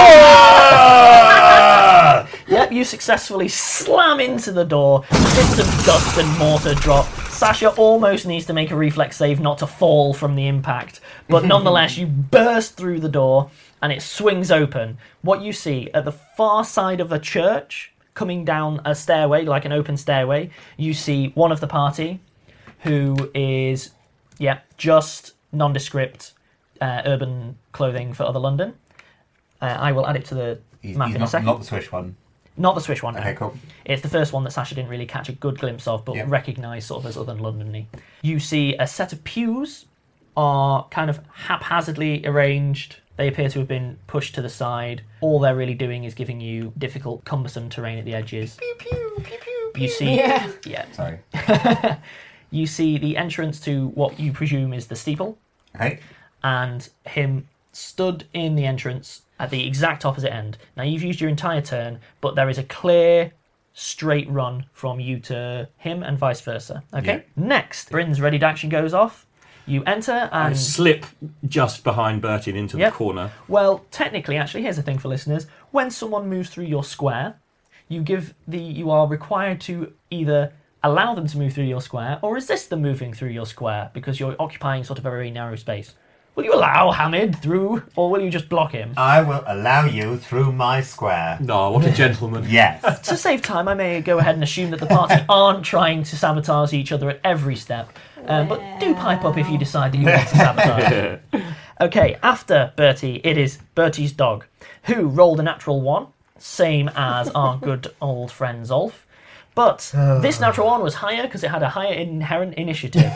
Yep, you successfully slam into the door, bits of dust and mortar drop. Sasha almost needs to make a reflex save not to fall from the impact, but nonetheless you burst through the door and it swings open. What you see at the far side of the church, coming down a stairway, like an open stairway, you see one of the party who is, just nondescript urban clothing for other London. I will add it to the map in a second. Not the Swish one. Not the Swish one. Okay, no. cool. It's the first one that Sasha didn't really catch a good glimpse of, but recognised sort of as other London-y. You see a set of pews are kind of haphazardly arranged. They appear to have been pushed to the side. All they're really doing is giving you difficult, cumbersome terrain at the edges. Pew, pew, pew, pew, pew. You see... Yeah. Sorry. You see the entrance to what you presume is the steeple. Okay. And him stood in the entrance at the exact opposite end. Now, you've used your entire turn, but there is a clear, straight run from you to him and vice versa. Okay? Yeah. Next, Bryn's ready to action goes off. You enter and... I slip just behind Bertie and into the corner. Well, technically, actually, here's the thing for listeners. When someone moves through your square, you are required to either allow them to move through your square or resist them moving through your square because you're occupying sort of a very narrow space. Will you allow Hamid through, or will you just block him? I will allow you through my square. No, what a gentleman. Yes. To save time, I may go ahead and assume that the party aren't trying to sabotage each other at every step. But do pipe up if you decide that you want to sabotage. Okay, after Bertie, it is Bertie's dog, who rolled a natural 1, same as our good old friend Zolf. But this natural one was higher because it had a higher inherent initiative.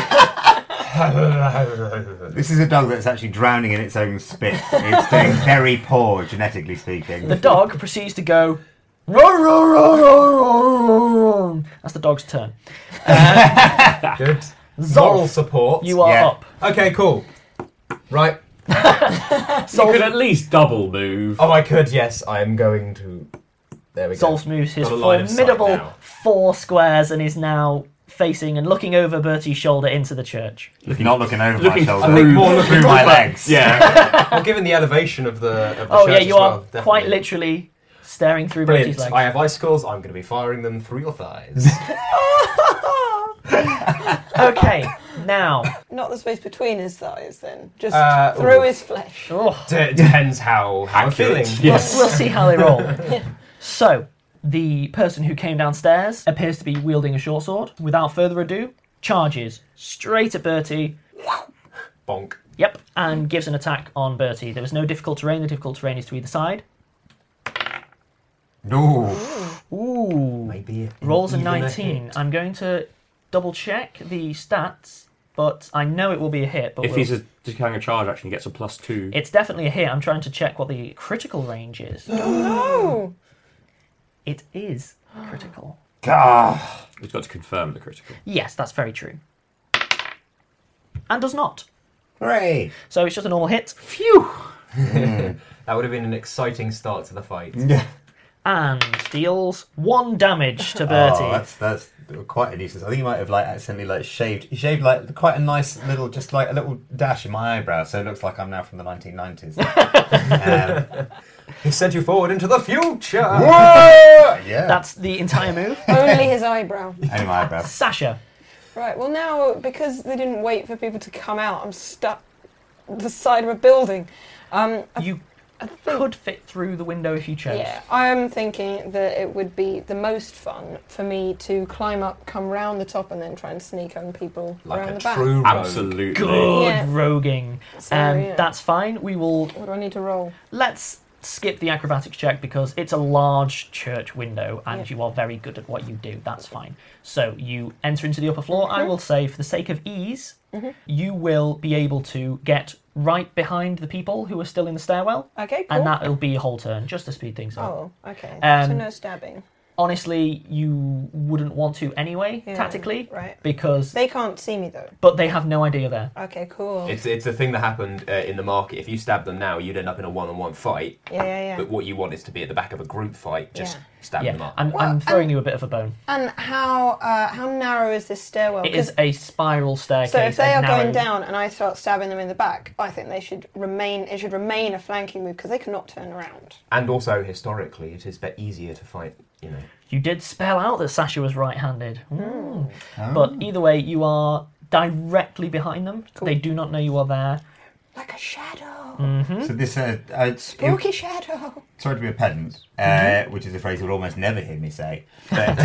This is a dog that's actually drowning in its own spit. It's doing very poor, genetically speaking. The dog proceeds to go... Roar, roar, roar, roar, roar, roar. That's the dog's turn. Good. Zolf, Moral support. You are up. Okay, cool. Right. You could at least double move. Oh, I could, yes. I am going to... There we go. Zolf moves his Got a line of sight formidable now. 4 squares and is now facing and looking over Bertie's shoulder into the church. Not looking over my shoulder. I think more looking through my legs. Yeah. Well, given the elevation of the Oh, church yeah, you as are well, definitely. quite literally staring through Brilliant. Bertie's legs. I have icicles. I'm going to be firing them through your thighs. Okay, now... Not the space between his thighs, then. Just Uh, through ooh. his flesh. Depends how I'm feeling. Yes. We'll see how they roll. So, the person who came downstairs appears to be wielding a short sword. Without further ado, charges straight at Bertie. Bonk. Yep, and gives an attack on Bertie. There was no difficult terrain. The difficult terrain is to either side. No. Ooh. Maybe Rolls a even 19. hit. I'm going to double check the stats, but I know it will be a hit. But If he's just carrying a charge action, he gets a +2. It's definitely a hit. I'm trying to check what the critical range is. No! It is critical. We've got to confirm the critical. Yes, that's very true. And does not. Hooray! So it's just a normal hit. Phew! That would have been an exciting start to the fight. Yeah. And deals 1 damage to Bertie. Oh, that's quite a nuisance. I think you might have accidentally shaved. You shaved quite a nice little, just like a little dash in my eyebrow, so it looks like I'm now from the 1990s. He sent you forward into the future. Yeah. That's the entire move. Only his eyebrow. Only my eyebrow. Sasha. Right, well now, because they didn't wait for people to come out, I'm stuck at the side of a building. You could fit through the window if you chose. Yeah, I am thinking that it would be the most fun for me to climb up, come round the top, and then try and sneak on people Like around a the back. true rogue. Absolutely. Good Yeah. roguing. So, yeah. That's fine. We will... What do I need to roll? Let's skip the acrobatics check because it's a large church window and Yeah. you are very good at what you do. That's fine. So you enter into the upper floor. I will say, for the sake of ease, you will be able to get right behind the people who are still in the stairwell. Okay, cool. And that'll be a whole turn, just to speed things up. Oh, okay. Um, So no stabbing. Honestly, you wouldn't want to anyway, Yeah, tactically, right. because... They can't see me, though. But they have no idea there. Okay, cool. It's a thing that happened in the market. If you stab them now, you'd end up in a one-on-one fight. Yeah. But what you want is to be at the back of a group fight, just stab them Yeah, up. I'm throwing you a bit of a bone. And how narrow is this stairwell? It is a spiral staircase. So if they a are narrow- going down and I start stabbing them in the back, I think they should remain. It should remain a flanking move because they cannot turn around. And also, historically, it is easier to fight, You did spell out that Sasha was right-handed. Mm. But either way, you are directly behind them. Cool. They do not know you are there. Like a shadow. So this Spooky shadow. sorry to be a pedant, which is a phrase you'll almost never hear me say. But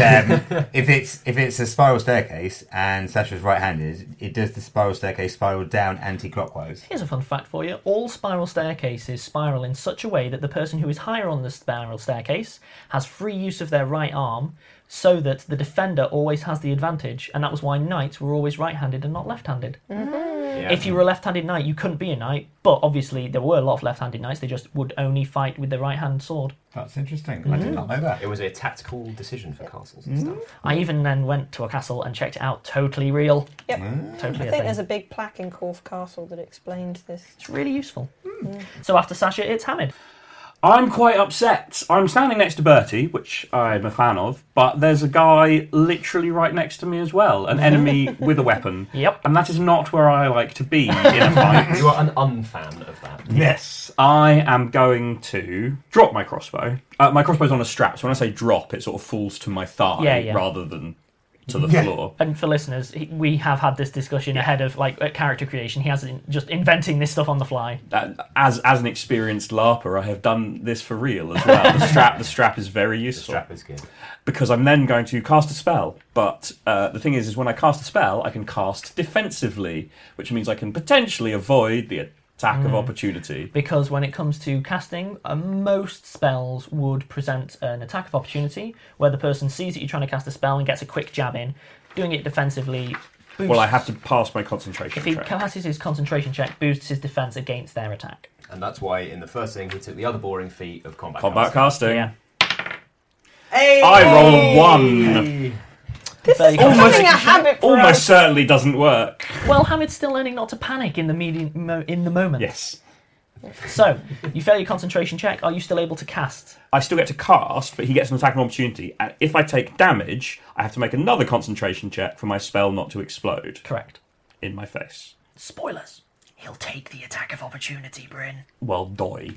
if it's a spiral staircase and Sasha's right-handed, it does the spiral staircase spiral down anti-clockwise. Here's a fun fact for you. All spiral staircases spiral in such a way that the person who is higher on the spiral staircase has free use of their right arm so that the defender always has the advantage, and that was why knights were always right-handed and not left-handed. Yeah. If you were a left-handed knight, you couldn't be a knight, but obviously there were a lot of left-handed knights, they just would only fight with their right-hand sword. That's interesting. I did not know that. It was a tactical decision for castles and stuff. I even then went to a castle and checked it out. Totally real. Yep. Totally I a think thing. there's a big plaque in Corfe Castle that explained this. It's really useful. So after Sasha, it's Hamid. I'm quite upset. I'm standing next to Bertie, which I'm a fan of, but there's a guy literally right next to me as well, an enemy with a weapon. Yep. And that is not where I like to be in a fight. You are an unfan of that. Yes. I am going to drop my crossbow. My crossbow's on a strap, so when I say drop, it sort of falls to my thigh rather than to the floor. And for listeners, we have had this discussion ahead of character creation. He has just inventing this stuff on the fly. As an experienced LARPer, I have done this for real as well. The strap is very useful. The strap is good. Because I'm then going to cast a spell. But the thing is when I cast a spell, I can cast defensively, which means I can potentially avoid the Attack of opportunity. Because when it comes to casting, most spells would present an attack of opportunity where the person sees that you're trying to cast a spell and gets a quick jab in. Doing it defensively boosts... Well, I have to pass my concentration If he check. passes his concentration check, boosts his defense against their attack. And that's why in the first thing he took the other boring feat of combat casting. Yeah. Hey! I rolled 1. This is becoming a habit for Almost us. certainly doesn't work. Well, Hamid's still learning not to panic in the moment. Yes. So, you fail your concentration check. Are you still able to cast? I still get to cast, but he gets an attack of opportunity. And if I take damage, I have to make another concentration check for my spell not to explode. Correct. In my face. Spoilers. He'll take the attack of opportunity, Bryn. Well, doy.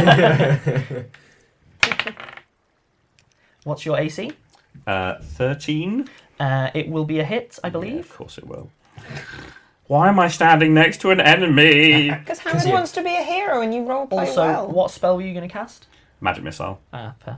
What's your AC? 13. It will be a hit, I believe. Yeah, of course it will. Why am I standing next to an enemy? Because Hamid wants to be a hero and you roleplay Also, well. what spell were you going to cast? Magic missile. Fair.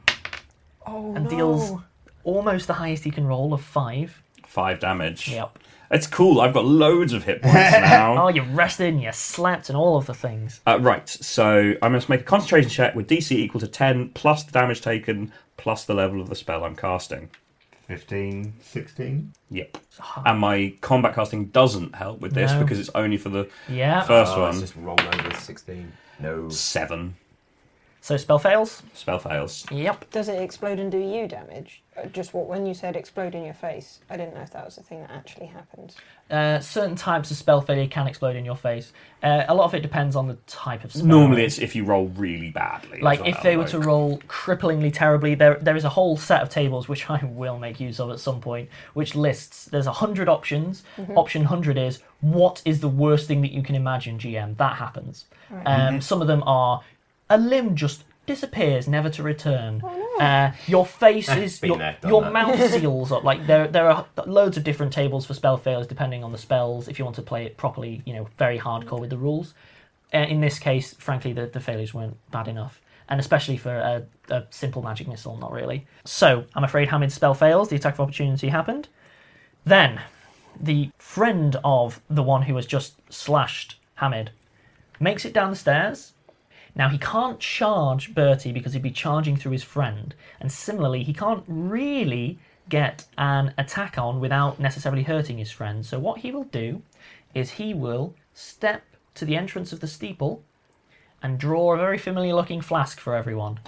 Oh, And deals almost the highest he can roll of 5. 5 damage. Yep. It's cool. I've got loads of hit points now. Oh, you rested and you slept and all of the things. Right, so I must make a concentration check with DC equal to 10 plus the damage taken plus the level of the spell I'm casting. 15, 16? Yep. And my combat casting doesn't help with this No. because it's only for the Yeah. first Oh, one. let's just roll over 16. No. 7. So spell fails? Spell fails. Yep. Does it explode and do you damage? Just when you said explode in your face, I didn't know if that was a thing that actually happened. Certain types of spell failure can explode in your face. A lot of it depends on the type of spell. Normally it's if you roll really badly. Like, as if well, they were to roll cripplingly terribly, there is a whole set of tables, which I will make use of at some point, which lists, there's 100 options. Option 100 is, what is the worst thing that you can imagine, GM? That happens. Some of them are, a limb just disappears, never to return. Your face is, Been there, done your that. mouth seals up. Like, there are loads of different tables for spell failures depending on the spells, if you want to play it properly, very hardcore with the rules. In this case, frankly, the failures weren't bad enough. And especially for a simple magic missile, not really. So, I'm afraid Hamid's spell fails, the attack of opportunity happened. Then, the friend of the one who has just slashed Hamid makes it down the stairs. Now, he can't charge Bertie because he'd be charging through his friend. And similarly, he can't really get an attack on without necessarily hurting his friend. So what he will do is he will step to the entrance of the steeple and draw a very familiar-looking flask for everyone.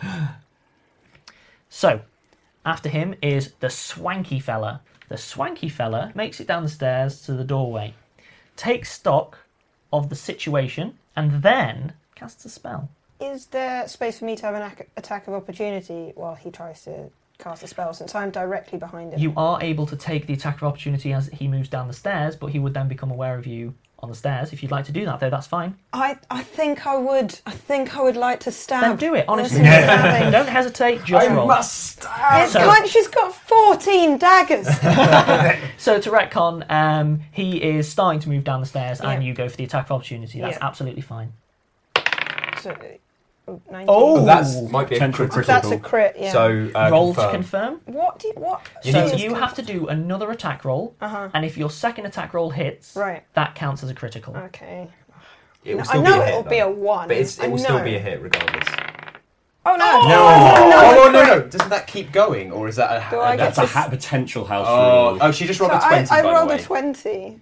So, after him is the swanky fella. The swanky fella makes it down the stairs to the doorway, takes stock of the situation, and then casts a spell. Is there space for me to have an attack of opportunity while he tries to cast a spell, since I'm directly behind him? You are able to take the attack of opportunity as he moves down the stairs, but he would then become aware of you on the stairs. If you'd like to do that, though, that's fine. I think I would. I think I would like to stab. Then do it, honestly. Listen, stabbing. Don't hesitate, just roll. stab! She's got 14 daggers. So to retcon, he is starting to move down the stairs, and Yeah. you go for the attack of opportunity. That's Yeah. absolutely fine. So, 19. Oh! That might be a Potential critical. That's a crit, yeah. So, Roll to confirm. confirm. What? You So need to- you have to do another attack roll, and if your second attack roll hits, Right. that counts as a critical. Okay. It will I still know be a hit, it'll be though. a 1. But it will I still know. be a hit regardless. Oh no! No! Doesn't that keep going, or is that a? Do I get That's a to potential house Oh, rule. she just rolled So a 20. I by rolled the a way. 20.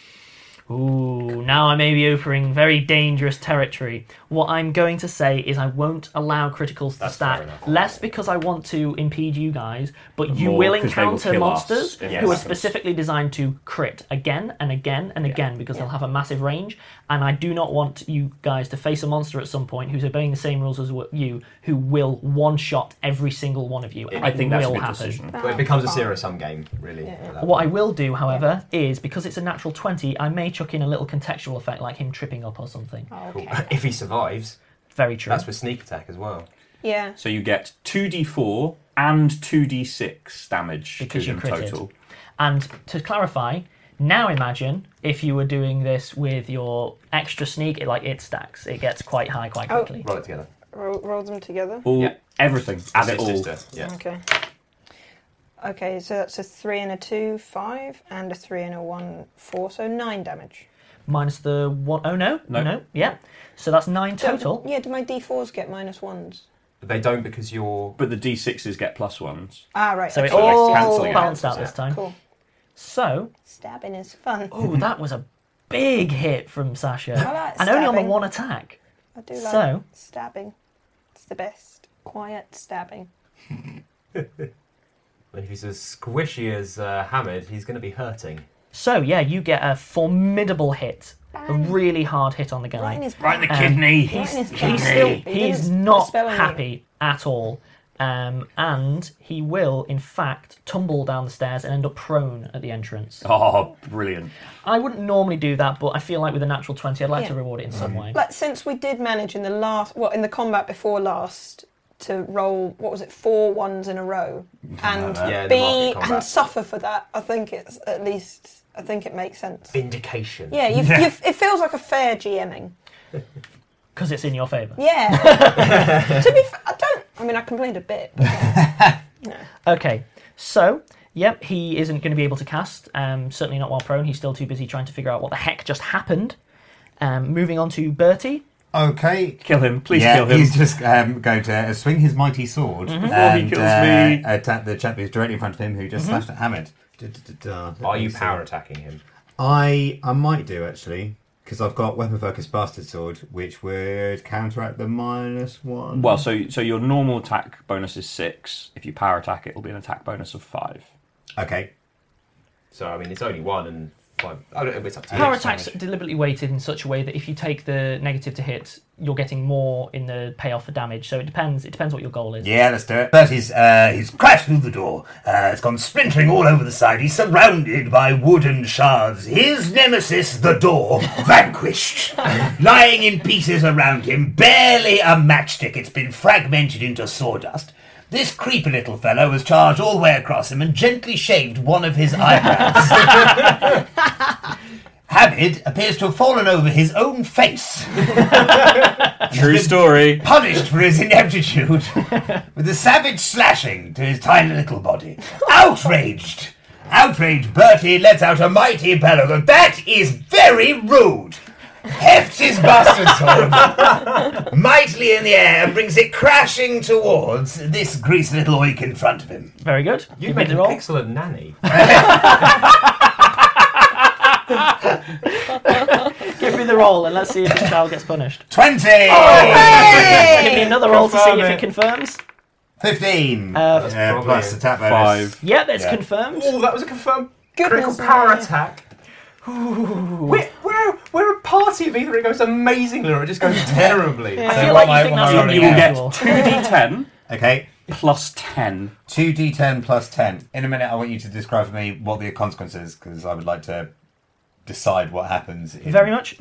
Ooh, now I may be entering very dangerous territory. What I'm going to say is I won't allow criticals to That's stack. fair enough. Less because I want to impede you guys, but you More will because they will encounter kill us monsters if it who are happens. specifically designed to crit again and again and again because they'll have a massive range. And I do not want you guys to face a monster at some point who's obeying the same rules as you, who will one-shot every single one of you. And I it think that's a will good happen. decision. But it becomes a zero-sum game, really. at that What I point. will do, however, is because it's a natural 20, I may chuck in a little contextual effect like him tripping up or something. Okay. If he survives, Very true. that's with sneak attack as well. Yeah. So you get 2d4 and 2d6 damage Because to you them critted. total. And to clarify, now imagine if you were doing this with your extra sneak, it stacks. It gets quite high quite Oh. quickly. Roll it together. Roll them together. All, Yeah. Everything. Add it all. Yeah. Okay. Okay, so that's a 3 and a 2, 5, and a 3 and a 1, 4, so 9 damage. minus the 1. Oh, no. Yeah. So that's 9 total. Yeah, do my D4s get -1s? They don't because you're... But the D6s get +1s. Ah, right. So okay. it all cancelling balanced out. out this time. Cool. So... Stabbing is fun. Oh, that was a big hit from Sasha. I like and only on the stabbing. 1 attack. I do like So- stabbing. It's the best. Quiet stabbing. If he's as squishy as Hamid, he's going to be hurting. So, yeah, you get a formidable hit. A really hard hit on the guy. Right in his Right in the kidney. He's not happy at all. And he will, in fact, tumble down the stairs and end up prone at the entrance. Oh, brilliant. I wouldn't normally do that, but I feel like with a natural 20, I'd like to reward it in some way. Like, since we did manage in the combat before last, to roll, 4 1s in a row, and and suffer for that, I think it's at least... I think it makes sense. Vindication. Yeah, it feels like a fair GMing. Because it's in your favour. Yeah. To be fair, I complained a bit. But no. Okay, so, yep, he isn't going to be able to cast, certainly not while prone. He's still too busy trying to figure out what the heck just happened. Moving on to Bertie. Okay. Kill him. Please kill him. He's just going to swing his mighty sword Before he kills me. Attack the chap who's directly in front of him who just slashed at Hamid. Are you power attacking him? I might do, actually, because I've got Weapon Focus Bastard Sword, which would counteract the -1. Well, so your normal attack bonus is 6. If you power attack, it'll be an attack bonus of 5. Okay. So, it's only 1 and 5. Oh, no, it's up to you. Power attacks deliberately weighted in such a way that if you take the negative to hit, you're getting more in the payoff for damage. So it depends what your goal is. Yeah, let's do it. But he's crashed through the door. It's gone splintering all over the side. He's surrounded by wooden shards. His nemesis, the door, vanquished. Lying in pieces around him, barely a matchstick. It's been fragmented into sawdust. This creepy little fellow has charged all the way across him and gently shaved one of his eyebrows. Hamid appears to have fallen over his own face. True story. Punished for his ineptitude with a savage slashing to his tiny little body. Outraged, Bertie lets out a mighty bellow. That is very rude. Hefts his bastard sword mightily in the air and brings it crashing towards this greasy little oik in front of him. Very good. You made an excellent nanny. Give me the roll and let's see if the child gets punished. 20! Oh, give me another roll to see if it confirms. 15. Plus attack bonus. 5. Yeah, that's confirmed. Oh, that was a confirmed critical Goodness power me. attack. We're a party of either it goes amazingly or it just goes terribly. I feel like you think that's You will get unusual. 2d10 Okay. plus 10. 2d10 plus 10. In a minute, I want you to describe for me what the consequences, because I would like to decide what happens. Very much.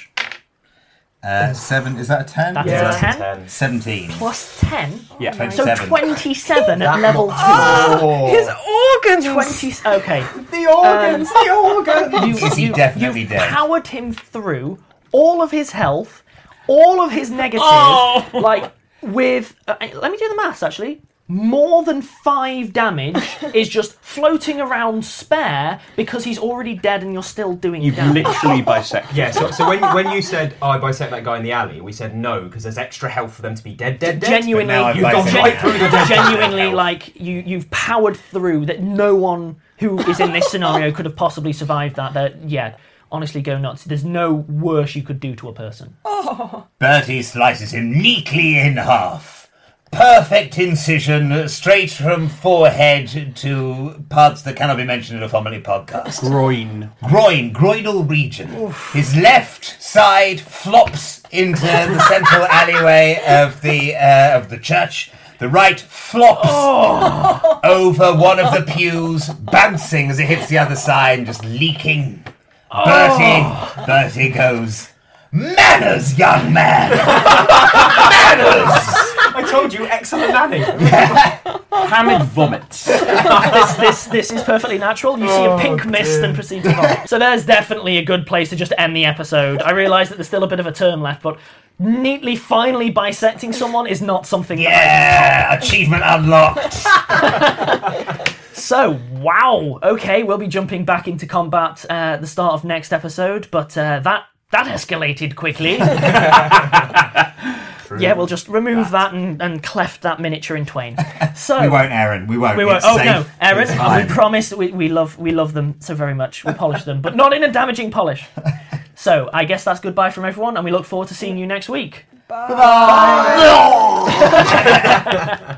7, is that a 10? That's a 10. 17. Plus 10? Yeah. So 27. 27 at level 2. His organs! 20. Okay. The organs! Is he definitely You've dead? powered him through all of his health, all of his negatives, like with. Let me do the maths actually. More than 5 damage is just floating around spare because he's already dead and you're still doing You've damage. literally bisected. Yeah, so when you said, I bisect that guy in the alley, we said no, because there's extra health for them to be dead. Genuinely, But now I've You've gone bisected right through the dead. genuinely, like you've powered through that. No one who is in this scenario could have possibly survived that. Honestly, go nuts. There's no worse you could do to a person. Bertie slices him neatly in half. Perfect incision, straight from forehead to parts that cannot be mentioned in a Formally podcast. Groinal region. His left side flops into the central alleyway of the church. The right flops over one of the pews, bouncing as it hits the other side and just leaking. Bertie goes, "Manners, young man! Manners!" I told you, excellent nanny. Hamid vomits. This is perfectly natural. You see a pink mist and proceed to vomit. So there's definitely a good place to just end the episode. I realise that there's still a bit of a turn left, but neatly, finally bisecting someone is not something. Yeah, achievement unlocked. So, wow. Okay, we'll be jumping back into combat at the start of next episode, but that escalated quickly. Yeah, we'll just remove that and cleft that miniature in twain. So we won't, Aaron. We won't. Oh safe. no, Aaron! We promise we love them so very much. We polish them, but not in a damaging polish. So I guess that's goodbye from everyone, and we look forward to seeing you next week. Bye. Bye.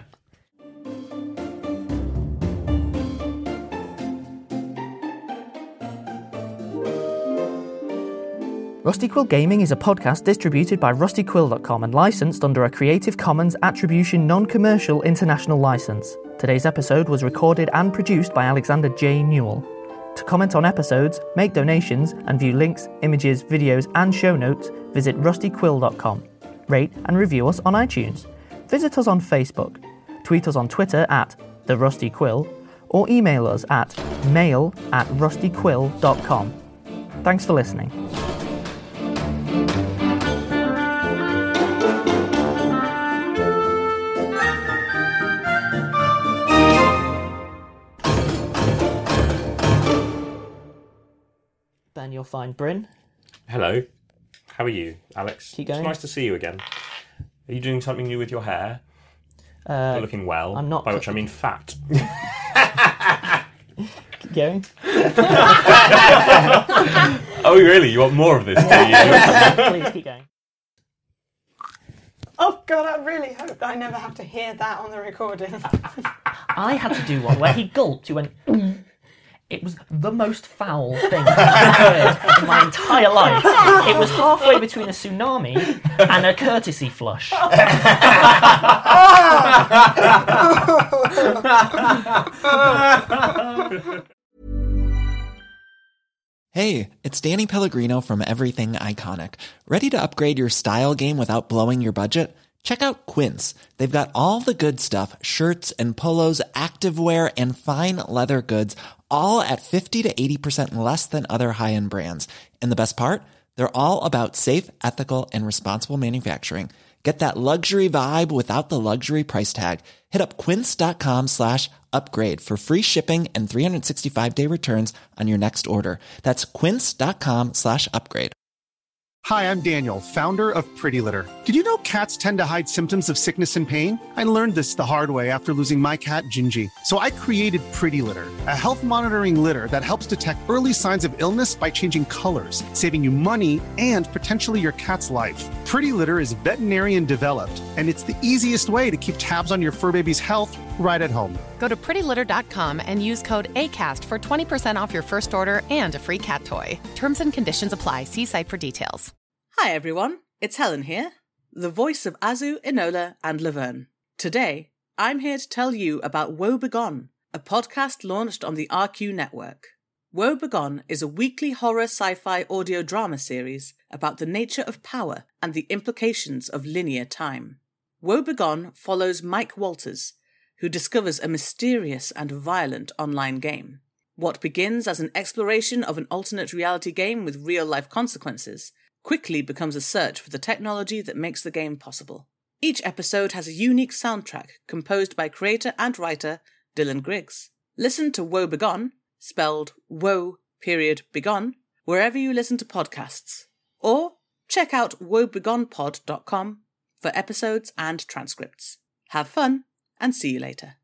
Rusty Quill Gaming is a podcast distributed by rustyquill.com and licensed under a Creative Commons Attribution Non-Commercial International License. Today's episode was recorded and produced by Alexander J. Newell. To comment on episodes, make donations, and view links, images, videos, and show notes, visit rustyquill.com. Rate and review us on iTunes. Visit us on Facebook. Tweet us on Twitter at @TheRustyQuill, or email us at mail@rustyquill.com. Thanks for listening. Ben, you'll find Bryn. Hello. How are you, Alex? Keep going. It's nice to see you again. Are you doing something new with your hair? You're looking well. I'm not. By which I mean fat. Keep going. Oh, really? You want more of this, do you? Please keep going. Oh God, I really hope that I never have to hear that on the recording. I had to do one where he gulped. He went. It was the most foul thing I've heard in my entire life. It was halfway between a tsunami and a courtesy flush. Hey, it's Danny Pellegrino from Everything Iconic. Ready to upgrade your style game without blowing your budget? Check out Quince. They've got all the good stuff, shirts and polos, activewear, and fine leather goods, all at 50 to 80% less than other high-end brands. And the best part? They're all about safe, ethical, and responsible manufacturing. Get that luxury vibe without the luxury price tag. Hit up quince.com/upgrade for free shipping and 365-day returns on your next order. That's quince.com/upgrade. Hi, I'm Daniel, founder of Pretty Litter. Did you know cats tend to hide symptoms of sickness and pain? I learned this the hard way after losing my cat, Gingy. So I created Pretty Litter, a health monitoring litter that helps detect early signs of illness by changing colors, saving you money and potentially your cat's life. Pretty Litter is veterinarian developed, and it's the easiest way to keep tabs on your fur baby's health right at home. Go to prettylitter.com and use code ACAST for 20% off your first order and a free cat toy. Terms and conditions apply. See site for details. Hi everyone, it's Helen here, the voice of Azu, Enola and Laverne. Today, I'm here to tell you about Woe Begone, a podcast launched on the RQ network. Woe Begone is a weekly horror sci-fi audio drama series about the nature of power and the implications of linear time. Woe Begone follows Mike Walters, who discovers a mysterious and violent online game. What begins as an exploration of an alternate reality game with real-life consequences quickly becomes a search for the technology that makes the game possible. Each episode has a unique soundtrack composed by creator and writer Dylan Griggs. Listen to Woe Begone, spelled Woe.Begone, wherever you listen to podcasts. Or check out woebegonepod.com for episodes and transcripts. Have fun, and see you later.